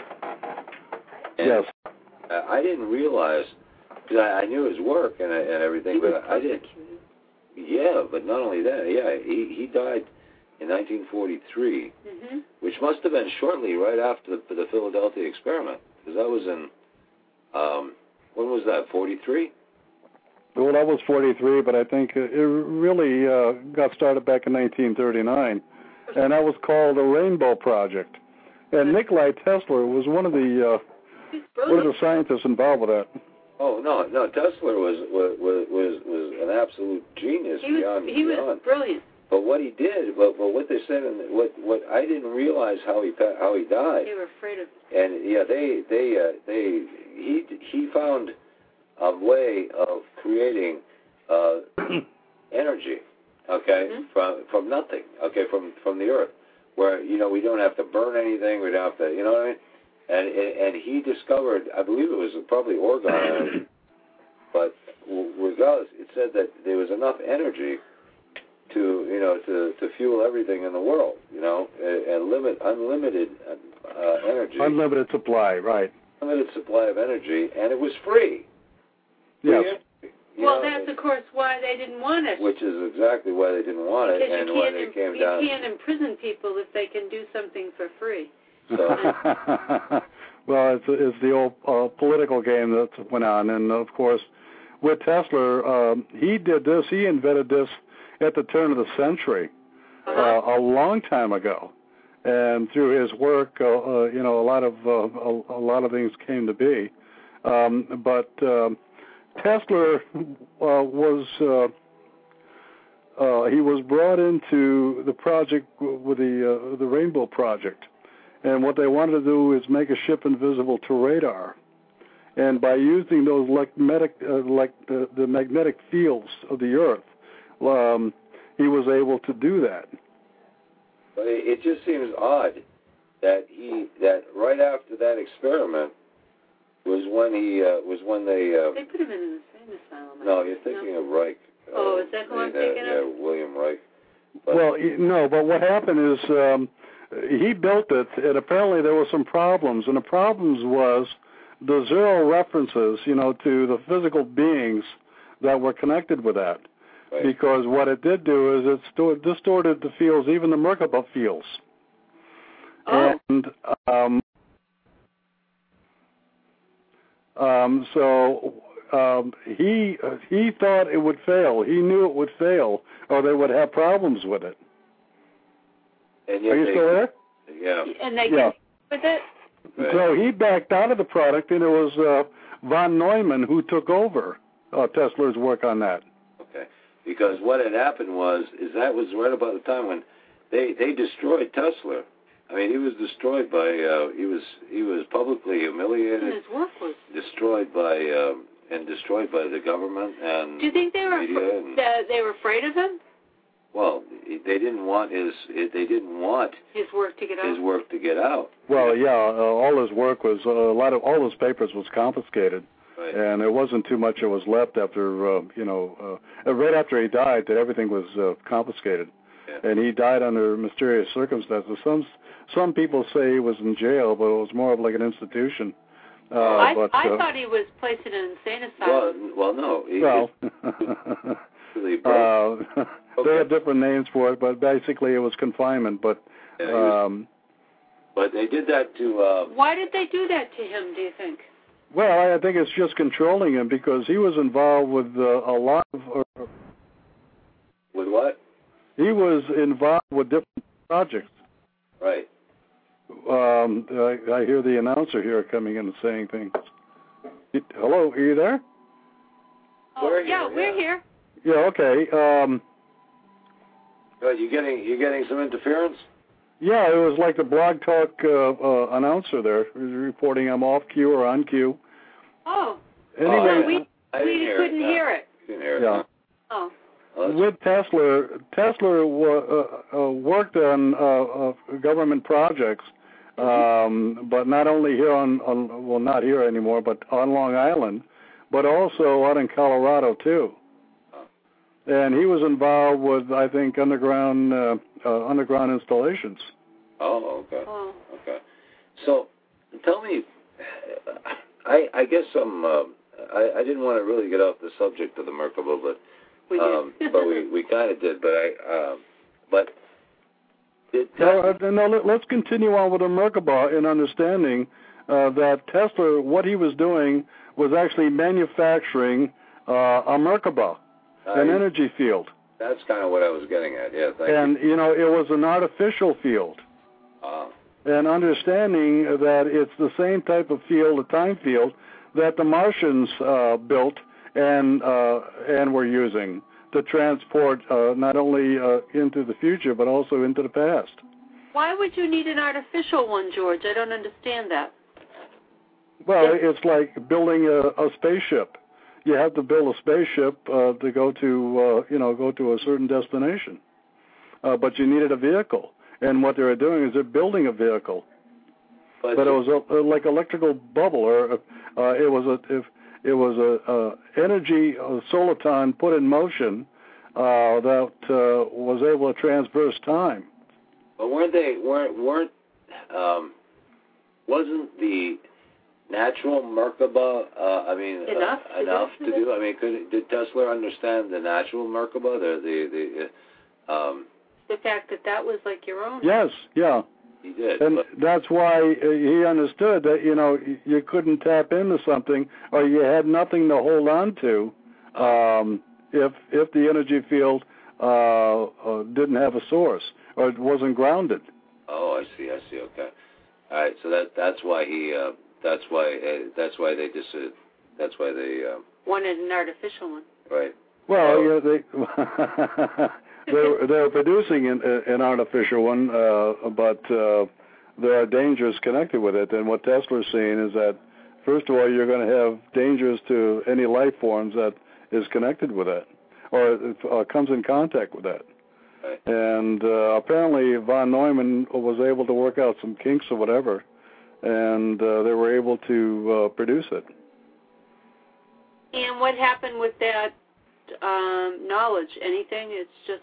And yes. uh, I didn't realize, because I, I knew his work and, and everything, but I didn't. Yeah, but not only that, yeah, he, he died in nineteen forty-three, mm-hmm. which must have been shortly right after the, the Philadelphia experiment, because that was in, um, when was that, forty-three? Well, that was forty-three, but I think it really uh, got started back in nineteen thirty-nine, and that was called the Rainbow Project. And Nikola Tesla was one of the uh, one of the scientists involved with that. Oh no, no, Tesla was was was was an absolute genius he was, beyond he beyond. was brilliant. But what he did, but, but what they said, and what what I didn't realize how he how he died. They were afraid of. And yeah, they they uh, they he he found a way of creating uh, energy, okay, mm-hmm. from from nothing, okay, from from the earth, where you know we don't have to burn anything, we don't have to, you know what I mean? And and he discovered, I believe it was probably orgone, but regardless, it said that there was enough energy to you know to, to fuel everything in the world, you know, and limit unlimited uh, energy, unlimited supply, right? Unlimited supply of energy, and it was free. Yes. Free, well, know, that's of course why they didn't want it. Which is exactly why they didn't want because it, and when it imp- came you down. You can't imprison people if they can do something for free. So. Well, it's, it's the old uh, political game that went on, and of course, with Tesla, um, he did this. He invented this at the turn of the century, uh, a long time ago. And through his work, uh, uh, you know, a lot of uh, a, a lot of things came to be. Um, but um, Tesla uh, was uh, uh, he was brought into the project with the uh, the Rainbow Project, and what they wanted to do is make a ship invisible to radar. And by using those magnetic, uh, like the, the magnetic fields of the Earth, um, he was able to do that. But it just seems odd that he that right after that experiment was when he uh, was when they uh, they put him in an insane asylum. No, you're thinking no? of Reich. Oh, uh, is that who I'm uh, thinking yeah, of? Yeah, William Reich. But well, no, but what happened is um, he built it, and apparently there were some problems, and the problems was the zero references, you know, to the physical beings that were connected with that. Right. Because what it did do is it sto- distorted the fields, even the Merkaba fields. Oh. And um, um, so um, he uh, he thought it would fail. He knew it would fail, or they would have problems with it. And yet Are you they, still there? Yeah. And they yeah. with it? Right. So he backed out of the product, and it was uh, von Neumann who took over uh, Tesla's work on that. Okay. Because what had happened was, is that was right about the time when they, they destroyed Tesla. I mean, he was destroyed by, uh, he was he was publicly humiliated, And his work was destroyed by, um, and destroyed by the government and Do you think they were media. afra- and, that they were afraid of him? well, they didn't want his, they didn't want His work to get out. his work to get out. Well, yeah, uh, all his work was uh, a lot of all his papers was confiscated, Right. and there wasn't too much that was left after uh, you know uh, right after he died. That everything was uh, confiscated, Yeah. and he died under mysterious circumstances. Some some people say he was in jail, but it was more of like an institution. Uh, I, but, I uh, thought he was placed in an insane Well, asylum. well, no. He, well, really broke. uh, Okay. they have different names for it, but basically it was confinement. But Yeah, he was- um, but they did that to. Uh, Why did they do that to him, do you think? well, I think it's just controlling him because he was involved with uh, a lot of. Uh, with what? he was involved with different projects. Right. Um, I, I hear the announcer here coming in and saying things. Hello, are you there? Oh, We're yeah, here, we're yeah. here. Yeah, okay. Um, Good. You getting you getting some interference? yeah, it was like the Blog Talk uh, uh, announcer there, he was reporting I'm off cue or on cue. Oh. Anyway, Oh, we I didn't we hear couldn't it, no. hear it. You can hear it. yeah. huh? Oh. Well, that's- With Tesla, Tesla uh, uh, worked on uh, uh, government projects, um, but not only here on, on, well, not here anymore, but on Long Island, but also out in Colorado too. And he was involved with, I think, underground uh, uh, underground installations. Oh, okay. Oh. Okay. So, tell me, I I guess I'm. Uh, I I didn't want to really get off the subject of the Merkaba, but We um, did. but we we kind of did. But I um, but did No, uh, no, let, let's continue on with the Merkaba in understanding uh, that Tesla, what he was doing was actually manufacturing uh, a Merkaba, an I- energy field. That's kind of what I was getting at. Yeah. Thank And, you. you know, it was an artificial field. Uh, And understanding that it's the same type of field, a time field, that the Martians uh, built and uh, and were using to transport uh, not only uh, into the future but also into the past. Why would you need an artificial one, George? I don't understand that. Well, it's like building a, a spaceship. You have to build a spaceship uh, to go to, uh, you know, go to a certain destination. Uh, but you needed a vehicle, and what they were doing is they're building a vehicle. but But it was a, a, like electrical bubble, or uh, it was a if, it was a, a energy a soliton put in motion uh, that uh, was able to transverse time. But weren't they weren't weren't um, wasn't the natural Merkaba? Uh, I mean, Enough uh, to enough do to this? do. I mean, could, did Tesla understand the natural Merkaba? The the the um, The fact that that was like your own. Yes, yeah. he did. And but, that's why uh, he understood that, you know, you couldn't tap into something or you had nothing to hold on to um, if if the energy field uh, uh, didn't have a source or it wasn't grounded. Oh, I see. I see. Okay. All right. So that that's why he. Uh, that's why. Uh, that's why they just. Uh, that's why they. Uh, wanted an artificial one. Right. Well, oh. yeah, they they're, they're producing an, an artificial one, uh, but uh, there are dangers connected with it. And what Tesla's saying is that, first of all, you're going to have dangers to any life forms that is connected with that, or uh, comes in contact with that. Right. And uh, apparently von Neumann was able to work out some kinks or whatever, and uh, they were able to uh, produce it. And what happened with that um, knowledge? Anything? It's just...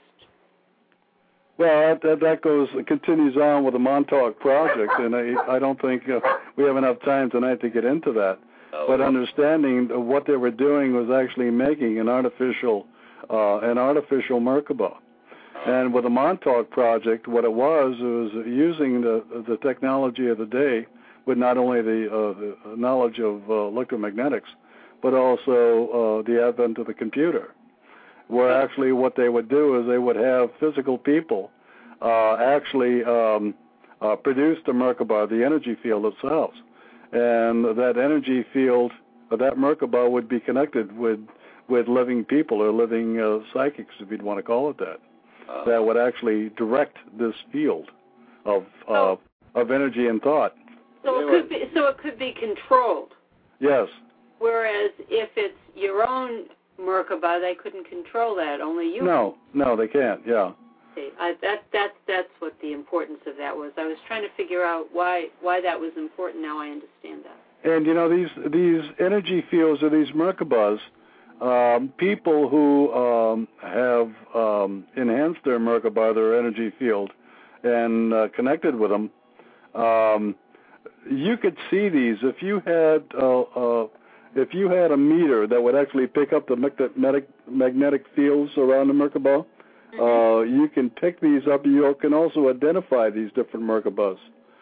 Well, that, that goes, continues on with the Montauk Project, and I, I don't think uh, we have enough time tonight to get into that. Oh, but understanding what they were doing was actually making an artificial, uh, an artificial Merkaba. And with the Montauk Project, what it was was using the the technology of the day, with not only the, uh, the knowledge of uh, electromagnetics, but also uh, the advent of the computer, where actually what they would do is they would have physical people uh, actually um, uh, produce the Merkaba, the energy field itself, and that energy field, uh, that Merkaba would be connected with with living people or living uh, psychics, if you'd want to call it that. Uh, that would actually direct this field of uh, oh. of energy and thought. So it could be so it could be controlled. Yes. Whereas if it's your own Merkaba, they couldn't control that. Only you. No, no, they can't. Yeah. See, I, that that that's what the importance of that was. I was trying to figure out why why that was important. Now I understand that. And you know these these energy fields or these Merkabas. Um, people who um, have um, enhanced their Merkaba, their energy field, and uh, connected with them, um, you could see these if you had uh, uh, if you had a meter that would actually pick up the magnetic magnetic fields around the Merkaba. Mm-hmm. Uh, you can pick these up. You can also identify these different Merkabas,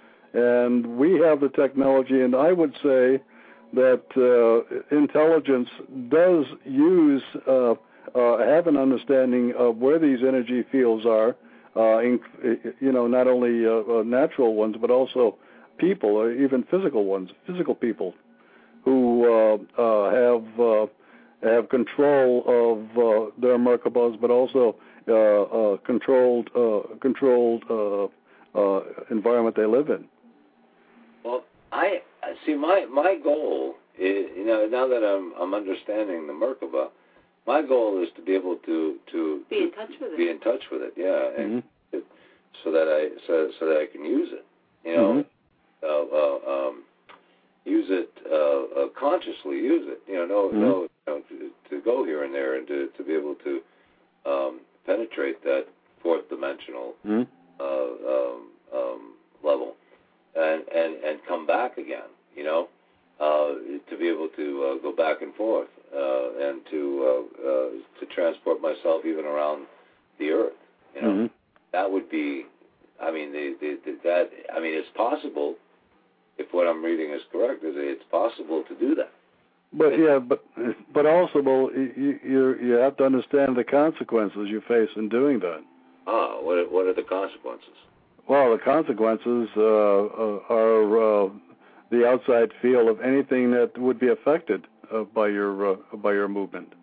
and we have the technology. And I would say that uh, intelligence does use, uh, uh, have an understanding of where these energy fields are, uh, in, you know, not only uh, uh, natural ones, but also people, or even physical ones, physical people, who uh, uh, have uh, have control of uh, their Merkabas, but also uh, uh, controlled uh, controlled uh, uh, environment they live in. Well, I see. My my goal is, you know, now that I'm I'm understanding the Merkaba, my goal is to be able to to be in touch with it. Be in touch with it, yeah, and mm-hmm. it, so that I so so that I can use it, you know, mm-hmm. uh, uh, um, use it uh, uh, consciously, use it, you know, no mm-hmm. no, you know, to, to go here and there and to to be able to um, penetrate that fourth dimensional mm-hmm. uh, um, um, level. And, and, and come back again, you know, uh, to be able to uh, go back and forth uh, and to uh, uh, to transport myself even around the earth, you know. Mm-hmm. That would be, I mean, the, the, the, that I mean, it's possible, if what I'm reading is correct, is it's possible to do that. But yeah, but but also, well, you you you have to understand the consequences you face in doing that. Ah, what are, what are the consequences? Well, the consequences uh, are uh, the outside field of anything that would be affected uh, by your uh, by your movement.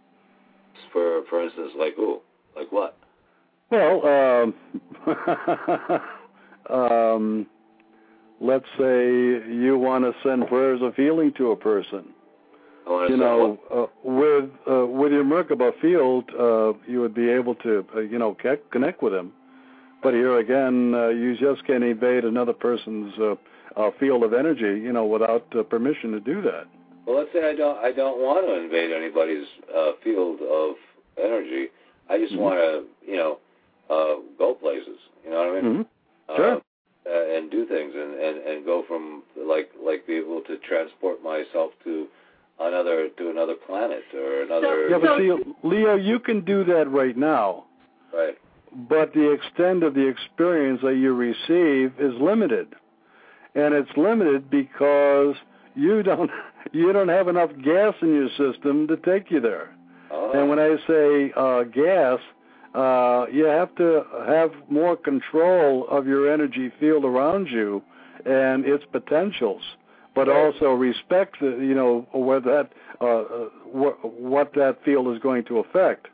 For for instance, like who? Like what? Well, um, um, let's say you want to send prayers of healing to a person. I want to you send know, what? uh, with uh, with your Merkaba field, uh, you would be able to uh, you know connect with him. But here again, uh, you just can't invade another person's uh, uh, field of energy, you know, without uh, permission to do that. Well, let's say I don't, I don't want to invade anybody's uh, field of energy. I just mm-hmm. want to, you know, uh, go places. You know what I mean? Mm-hmm. Sure. Uh, uh, and do things, and, and, and go from like like be able to transport myself to another to another planet or another. Yeah, but see, Leo, you can do that right now. Right. But the extent of the experience that you receive is limited, and it's limited because you don't you don't have enough gas in your system to take you there. Oh. And when I say uh, gas, uh, you have to have more control of your energy field around you and its potentials, but also respect, the, you know, where that uh, wh- what that field is going to affect.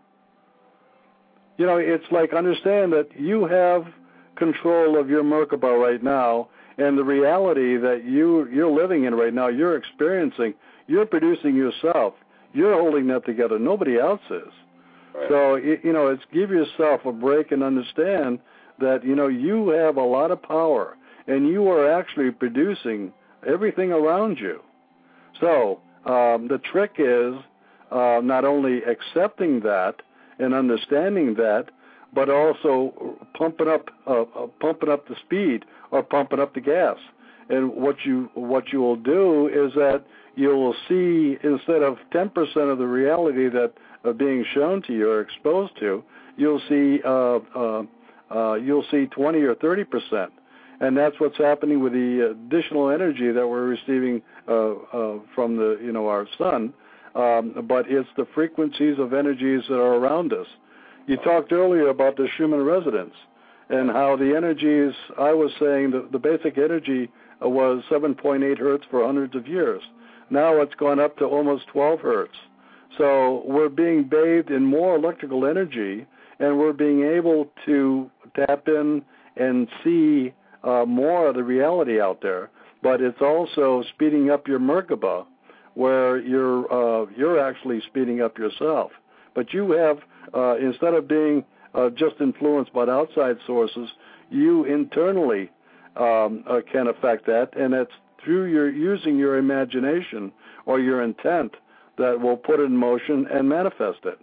You know, it's like understand that you have control of your Merkaba right now, and the reality that you you're living in right now, you're experiencing, you're producing yourself. You're holding that together. Nobody else is. Right. So, you know, it's give yourself a break and understand that, you know, you have a lot of power, and you are actually producing everything around you. So um, the trick is uh, not only accepting that and understanding that, but also pumping up, uh, uh, pumping up the speed or pumping up the gas. And what you what you will do is that you will see, instead of ten percent of the reality that are being shown to you or exposed to, you'll see uh, uh, uh, you'll see twenty or thirty percent. And that's what's happening with the additional energy that we're receiving uh, uh, from the you know our sun. Um, but it's the frequencies of energies that are around us. You talked earlier about the Schumann resonance and how the energies, I was saying that the basic energy was seven point eight hertz for hundreds of years. Now it's gone up to almost twelve hertz. So we're being bathed in more electrical energy, and we're being able to tap in and see uh, more of the reality out there. But it's also speeding up your Merkaba, where you're uh, you're actually speeding up yourself. But you have, uh, instead of being uh, just influenced by outside sources, you internally um, uh, can affect that, and it's through your using your imagination or your intent that will put it in motion and manifest it.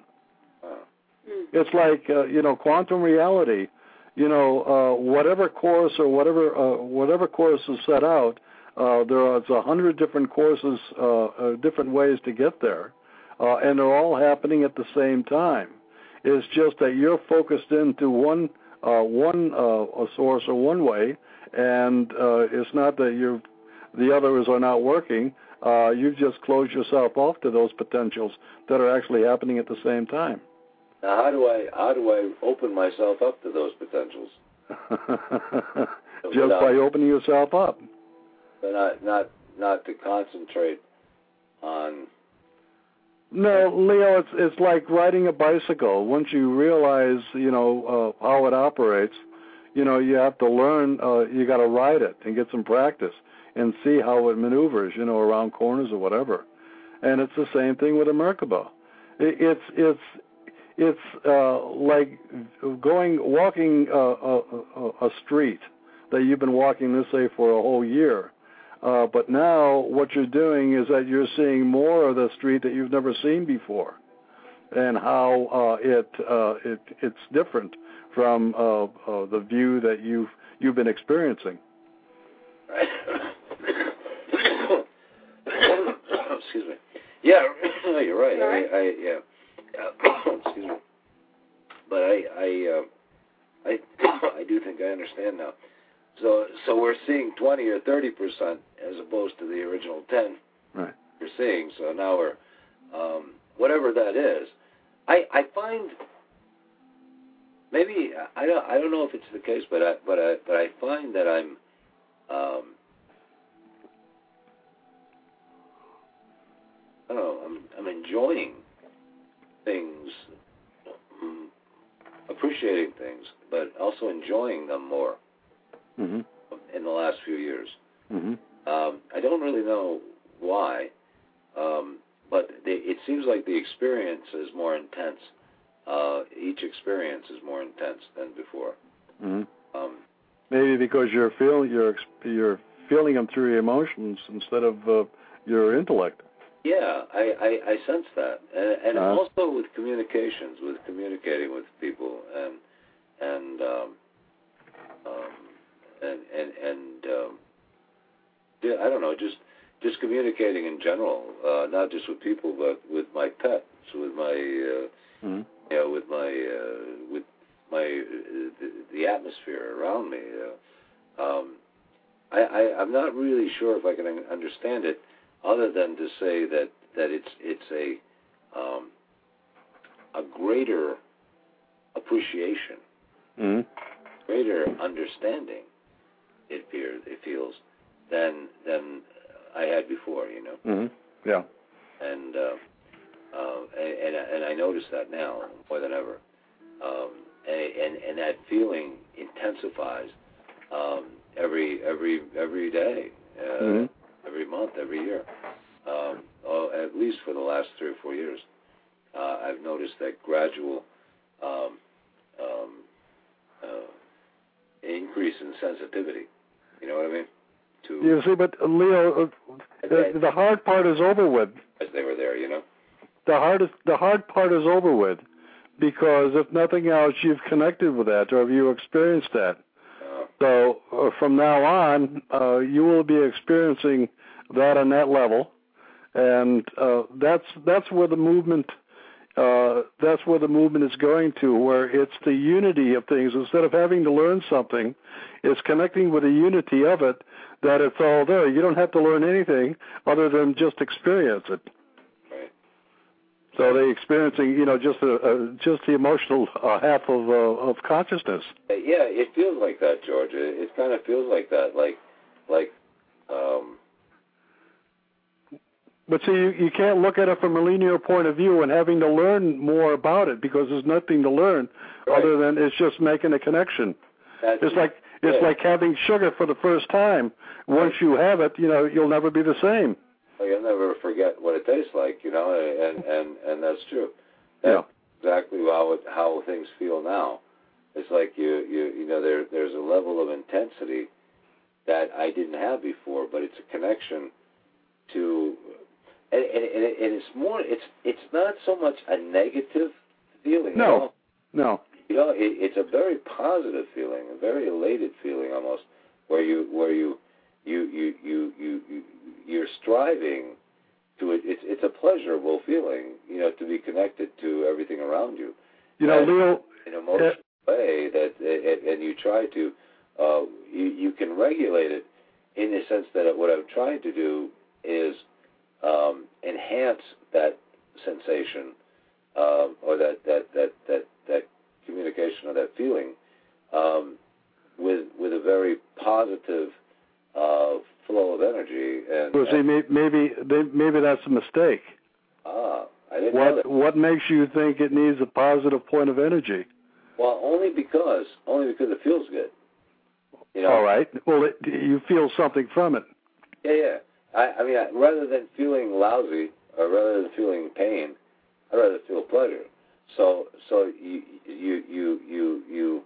It's like uh, you know, quantum reality. You know, uh, whatever course or whatever uh, whatever course is set out, uh, there are a hundred different courses, uh, uh, different ways to get there, uh, and they're all happening at the same time. It's just that you're focused into one uh, one uh, a source or one way, and uh, it's not that you're the others are not working. Uh, you've just closed yourself off to those potentials that are actually happening at the same time. Now, how do I how do I open myself up to those potentials? Just Without, by opening yourself up. But not not not to concentrate on. No, Leo, it's it's like riding a bicycle. Once you realize, you know, uh, how it operates, you know, you have to learn. Uh, you got to ride it and get some practice and see how it maneuvers, you know, around corners or whatever. And it's the same thing with a Merkaba. It, it's it's it's uh, like going walking uh, a, a, a street that you've been walking, let's say, for a whole year. Uh, but now what you're doing is that you're seeing more of the street that you've never seen before, and how uh, it uh, it it's different from uh, uh, the view that you've you've been experiencing. Excuse me. Yeah, you're right. I, I yeah. Excuse me. But I I uh, I I do think I understand now. So so we're seeing twenty or thirty percent as opposed to the original ten. Right. We're seeing. So now we're um, whatever that is. I I find maybe I don't I don't know if it's the case, but I but I but I find that I'm um, I don't know I'm I'm enjoying things, um, appreciating things, but also enjoying them more. Mm-hmm. In the last few years. Mm-hmm. Um, I don't really know why, um, but the, it seems like the experience is more intense. Uh, each experience is more intense than before. Mm-hmm. Um, Maybe because you're feeling you're you're feeling them through your emotions instead of uh, your intellect. Yeah, I, I, I sense that, and, and uh-huh. also with communications, with communicating with people, and and um, um, and and and um, yeah, I don't know, just just communicating in general, uh, not just with people, but with my pets, with my uh, mm-hmm. you know, with my uh, with my uh, the, the atmosphere around me. Uh, um, I, I I'm not really sure if I can understand it, other than to say that, that it's it's a um, a greater appreciation, mm-hmm. greater understanding. It feels, it feels, than than I had before. You know. Mm-hmm. Yeah. And uh, uh, and and I notice that now more than ever. Um, and and that feeling intensifies um, every every every day, uh, mm-hmm. every month, every year. Um, oh, at least for the last three or four years, uh, I've noticed that gradual um, um, uh, increase in sensitivity. You know what I mean? To you see, but uh, Leo, uh, the, the hard part is over with. As they were there, you know. The hardest, the hard part is over with, because if nothing else, you've connected with that, or have you experienced that? Uh, so uh, from now on, uh, you will be experiencing that on that level, and uh, that's that's where the movement. Uh, that's where the movement is going to, where it's the unity of things. Instead of having to learn something, it's connecting with the unity of it, that it's all there. You don't have to learn anything other than just experience it. right. So they're experiencing, you know, just a, a, just the emotional uh, half of uh, of consciousness. Yeah, it feels like that, George. It, it kind of feels like that, like, like, um, But see, you, you can't look at it from a linear point of view and having to learn more about it, because there's nothing to learn right. other than it's just making a connection. That's, it's like it's yeah. like having sugar for the first time. Once right. you have it, you know, you'll never be the same. Well, you'll never forget what it tastes like, you know, and and, and that's true. That's yeah. exactly how it, how things feel now. It's like you you you know there there's a level of intensity that I didn't have before, but it's a connection to. And, and, and it's more. It's it's not so much a negative feeling. No, at all. no. You know, it, it's a very positive feeling, a very elated feeling almost, where you where you you you you you, you you're striving to it. It's it's a pleasurable feeling, you know, to be connected to everything around you. You know, and Leo. In a emotional uh, way that, and, and you try to, uh, you you can regulate it in the sense that what I'm trying to do is. Um, enhance that sensation uh, or that, that, that, that, that communication or that feeling um, with with a very positive uh, flow of energy. And, Well, see, and maybe they, maybe that's a mistake. Ah, I didn't what know that. What makes you think it needs a positive point of energy? Well, only because only because it feels good. You know? All right. Well, it, you feel something from it. Yeah, yeah. I, I mean, I, rather than feeling lousy or rather than feeling pain, I'd rather feel pleasure. So, so you, you, you, you, you,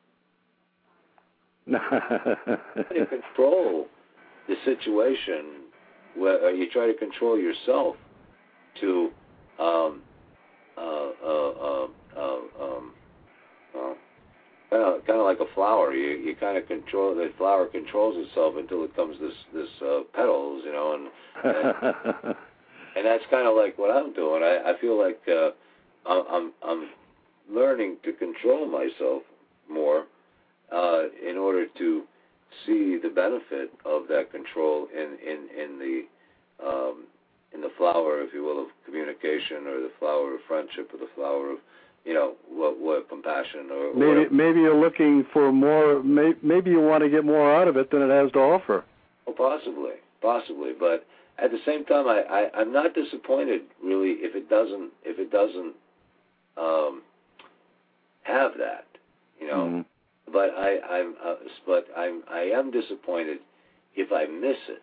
you try to control the situation, where or you try to control yourself to, um, uh, uh, uh, uh, um, uh, Kind of, kind of like a flower. You, you kind of control the flower controls itself until it comes this, this uh, petals, you know, and and, and that's kind of like what I'm doing. I, I feel like uh, I'm, I'm learning to control myself more uh, in order to see the benefit of that control in in in the um, in the flower, if you will, of communication, or the flower of friendship, or the flower of You know, what, what compassion or maybe whatever. maybe you're looking for more. May, maybe you want to get more out of it than it has to offer. Well, possibly, possibly, but at the same time, I, I I'm not disappointed really if it doesn't if it doesn't um, have that, you know. Mm-hmm. But I I'm uh, but I'm I am disappointed if I miss it.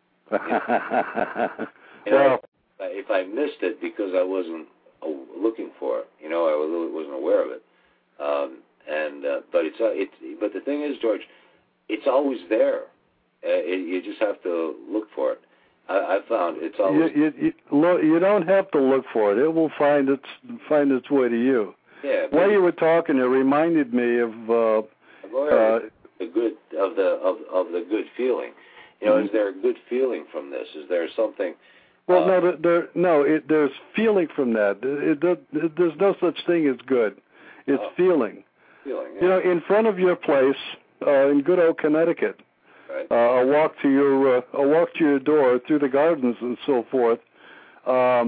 You know, well, if I missed it because I wasn't looking for it, you know, I wasn't aware of it. Um, and uh, but it's uh, it's but the thing is, George, it's always there. Uh, it, you just have to look for it. I, I found it's always you, you, you, you don't have to look for it. It will find its find its way to you. Yeah. While you were talking, it reminded me of uh, uh, the good of the of of the good feeling. You know, mm-hmm. Is there a good feeling from this? Is there something? Well, uh, no, there, no. It, there's feeling from that. It, it, it, there's no such thing as good. It's uh, feeling. Feeling. Yeah. You know, in front of your place uh, in good old Connecticut, right. uh, a walk to your uh, a walk to your door through the gardens and so forth. Um,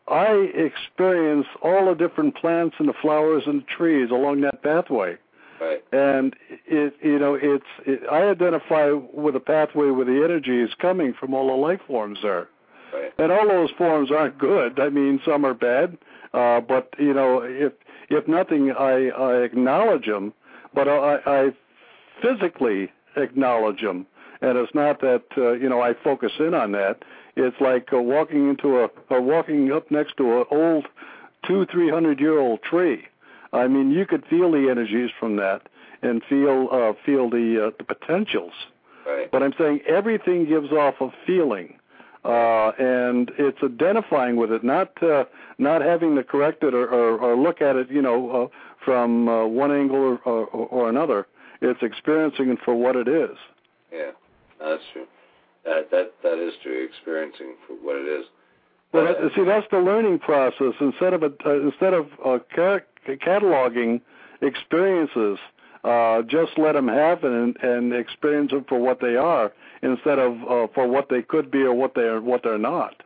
I experience all the different plants and the flowers and the trees along that pathway. Right. And it, you know, it's it, I identify with a pathway where the energy is coming from all the life forms there. Right. And all those forms aren't good. I mean, some are bad. Uh, but you know, if if nothing, I, I acknowledge them, but I, I physically acknowledge them. And it's not that uh, you know I focus in on that. It's like uh, walking into a or walking up next to an old two, three hundred year old tree. I mean, you could feel the energies from that and feel uh, feel the uh, the potentials. Right. But I'm saying everything gives off a feeling, uh, and it's identifying with it, not uh, not having to correct it or, or, or look at it, you know, uh, from uh, one angle or, or, or another. It's experiencing it for what it is. Yeah, that's true. That that that is true. Experiencing for what it is. Well, that, see, that's the learning process. Instead of a, uh, instead of uh, car- cataloging experiences, uh, just let them happen and, and experience them for what they are, instead of uh, for what they could be or what they are, what they're not.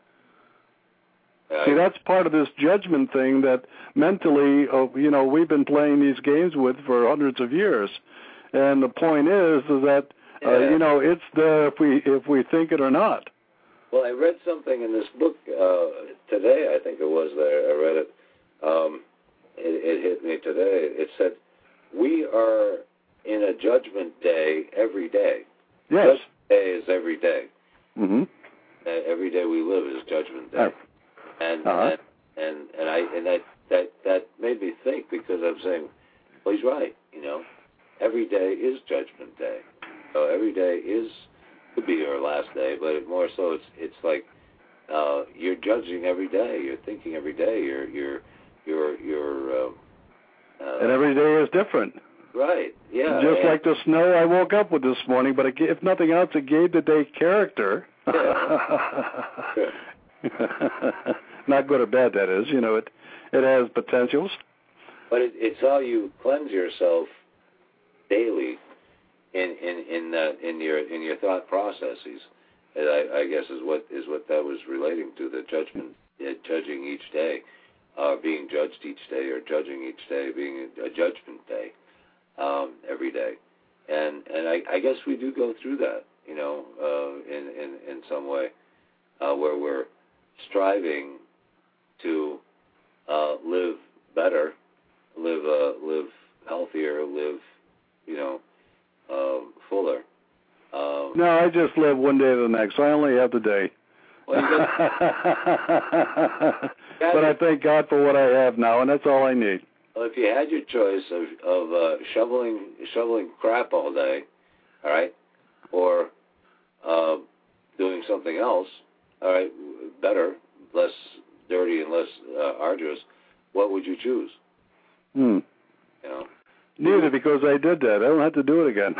Yeah, see, that's part of this judgment thing that mentally, uh, you know, we've been playing these games with for hundreds of years, and the point is, is that uh, yeah. you know, it's there if we if we think it or not. Well, I read something in this book uh, today. I think it was there. I read it. Um, it. It hit me today. It said, "We are in a judgment day every day." Yes. Judgment day is every day. Mm-hmm. Uh, every day we live is judgment day. Uh, and, uh-huh. and and and I and that that that made me think, because I'm saying, well, he's right. You know, every day is judgment day. So every day is. Could be your last day, but it more so it's it's like uh, you're judging every day. You're thinking every day. You're you're you're you're. Uh, uh, and every day is different. Right. Yeah. Just and, like the snow I woke up with this morning, but it, if nothing else, it gave the day character. Yeah. Not good or bad, that is. You know, it it has potentials. But it, it's how you cleanse yourself daily. In in in that in your in your thought processes, I, I guess is what is what that was relating to, the judgment, uh, judging each day, uh, being judged each day, or judging each day, being a, a judgment day, um, every day, and and I, I guess we do go through that, you know, uh, in in in some way, uh, where we're striving to uh, live better, live uh, live healthier, live, you know. Uh, fuller. Um, no, I just live one day to the next. I only have the day. Well, but I thank God for what I have now, and that's all I need. Well, if you had your choice of of uh, shoveling shoveling crap all day, all right, or uh, doing something else, all right, better, less dirty and less uh, arduous, what would you choose? Hmm. You know. Neither, because I did that. I don't have to do it again.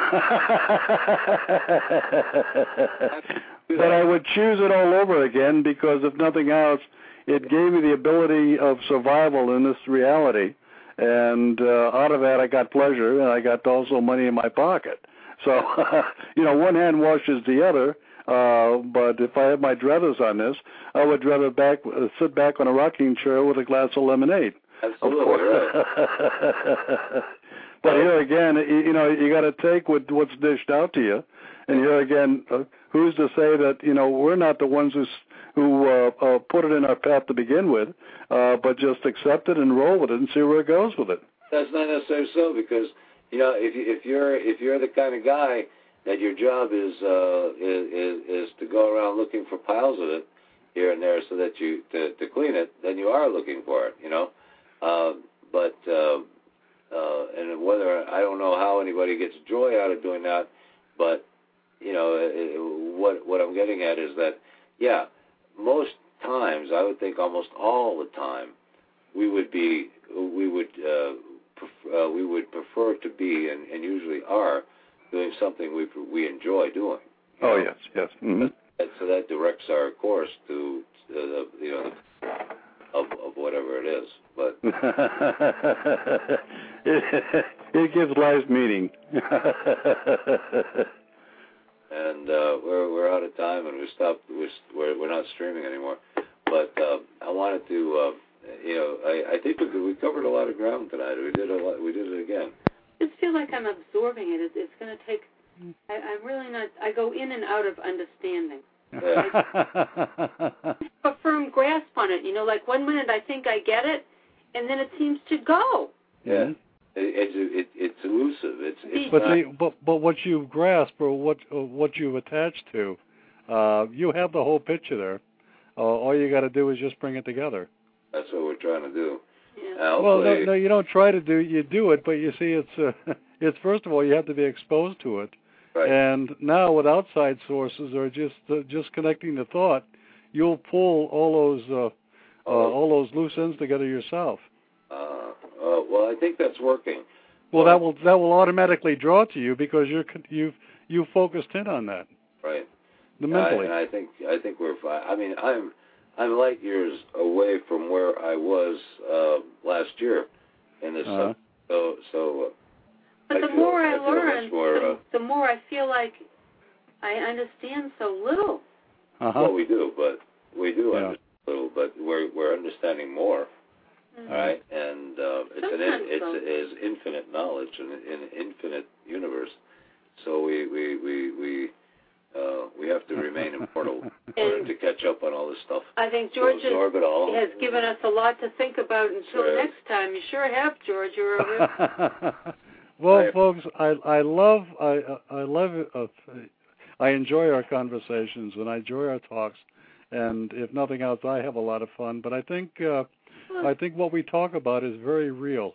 But I would choose it all over again, because if nothing else, it gave me the ability of survival in this reality. And uh, out of that, I got pleasure, and I got also money in my pocket. So, you know, one hand washes the other. Uh, but if I had my druthers on this, I would rather back, uh, sit back on a rocking chair with a glass of lemonade. Absolutely, right. But here again, you know, you got to take what, what's dished out to you. And here again, uh, who's to say that, you know, we're not the ones who, who uh, uh, put it in our path to begin with, uh, but just accept it and roll with it and see where it goes with it. That's not necessarily so, because, you know, if, you, if you're if you're the kind of guy that your job is, uh, is, is is to go around looking for piles of it here and there so that you, to, to clean it, then you are looking for it, you know. Uh, but... Uh, Uh, and whether, I don't know how anybody gets joy out of doing that, but, you know, it, what what I'm getting at is that, yeah, most times, I would think almost all the time, we would be, we would, uh, pref- uh, we would prefer to be, and, and usually are, doing something we we enjoy doing. Oh, know? yes, yes. Mm-hmm. And so that directs our course to, to the, you know, of, of whatever it is, but it, it gives life meaning. And uh, we're we're out of time, and we stopped. We're we're not streaming anymore. but uh, I wanted to, uh, you know, I, I think we, we covered a lot of ground tonight. We did a lot. We did it again. I just feel like I'm absorbing it. It's, it's going to take. I, I'm really not. I go in and out of understanding. Yeah. A firm grasp on it. You know, like one minute I think I get it, and then it seems to go. Yeah. It, it's it, it's elusive. It's, it's but not, the, but but what you grasp or what or what you attach to, uh, you have the whole picture there. Uh, all you got to do is just bring it together. That's what we're trying to do. Yeah. Uh, Well, no, no, you don't try to do. You do it, but you see, it's uh, it's first of all you have to be exposed to it, right. and now with outside sources or just uh, just connecting the thought, you'll pull all those uh, uh, Oh. all those loose ends together yourself. Uh, uh, well, I think that's working. Well, Well, that will that will automatically draw to you because you're con- you've you focused in on that. Right. The mentally. I, and I think I think we're fine. I mean, I'm I'm light years away from where I was uh, last year in this. Uh-huh. Uh, so so. Uh, But I the feel, more I, I feel learn, much more, the, uh, the more I feel like I understand so little. Uh-huh. well, we do, but we do Yeah. understand a little, but we're we're understanding more. Mm-hmm. All right, and uh, it's an Sometimes it's so. it is infinite knowledge in an infinite universe. So we we we we uh, we have to remain immortal in order to catch up on all this stuff. I think George to absorb it all. has given us a lot to think about until Sure. next time. You sure have, George. You're a real... Well, I- folks, I I love I I love it. Uh, I enjoy our conversations and I enjoy our talks, and if nothing else, I have a lot of fun. But I think uh, I think what we talk about is very real,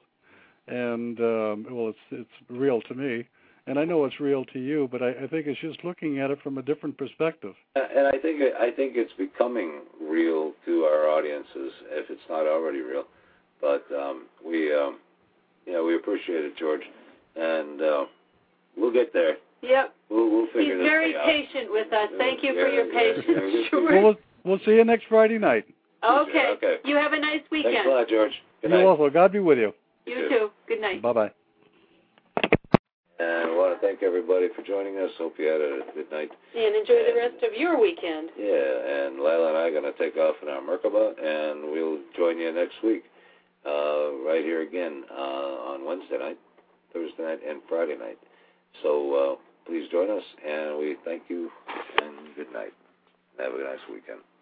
and um, well, it's it's real to me, and I know it's real to you. But I, I think it's just looking at it from a different perspective. And I think I think it's becoming real to our audiences, if it's not already real. But um, we, um, you know, we appreciate it, George, and uh, we'll get there. Yep. We'll we'll He's figure this very thing out. patient with us. Thank you for Yeah, your yeah, patience, yeah, yeah. George. Well, we'll we'll see you next Friday night. Okay. Okay. You have a nice weekend. Thanks a lot, George. Good You night. also. God be with you. You too. Good night. Bye bye. And I want to thank everybody for joining us. Hope you had a good night. And enjoy the rest of your weekend. Yeah, and Lila and I are going to take off in our Merkaba, and we'll join you next week, uh, right here again uh, on Wednesday night, Thursday night, and Friday night. So uh, please join us, and we thank you, and good night. Have a nice weekend.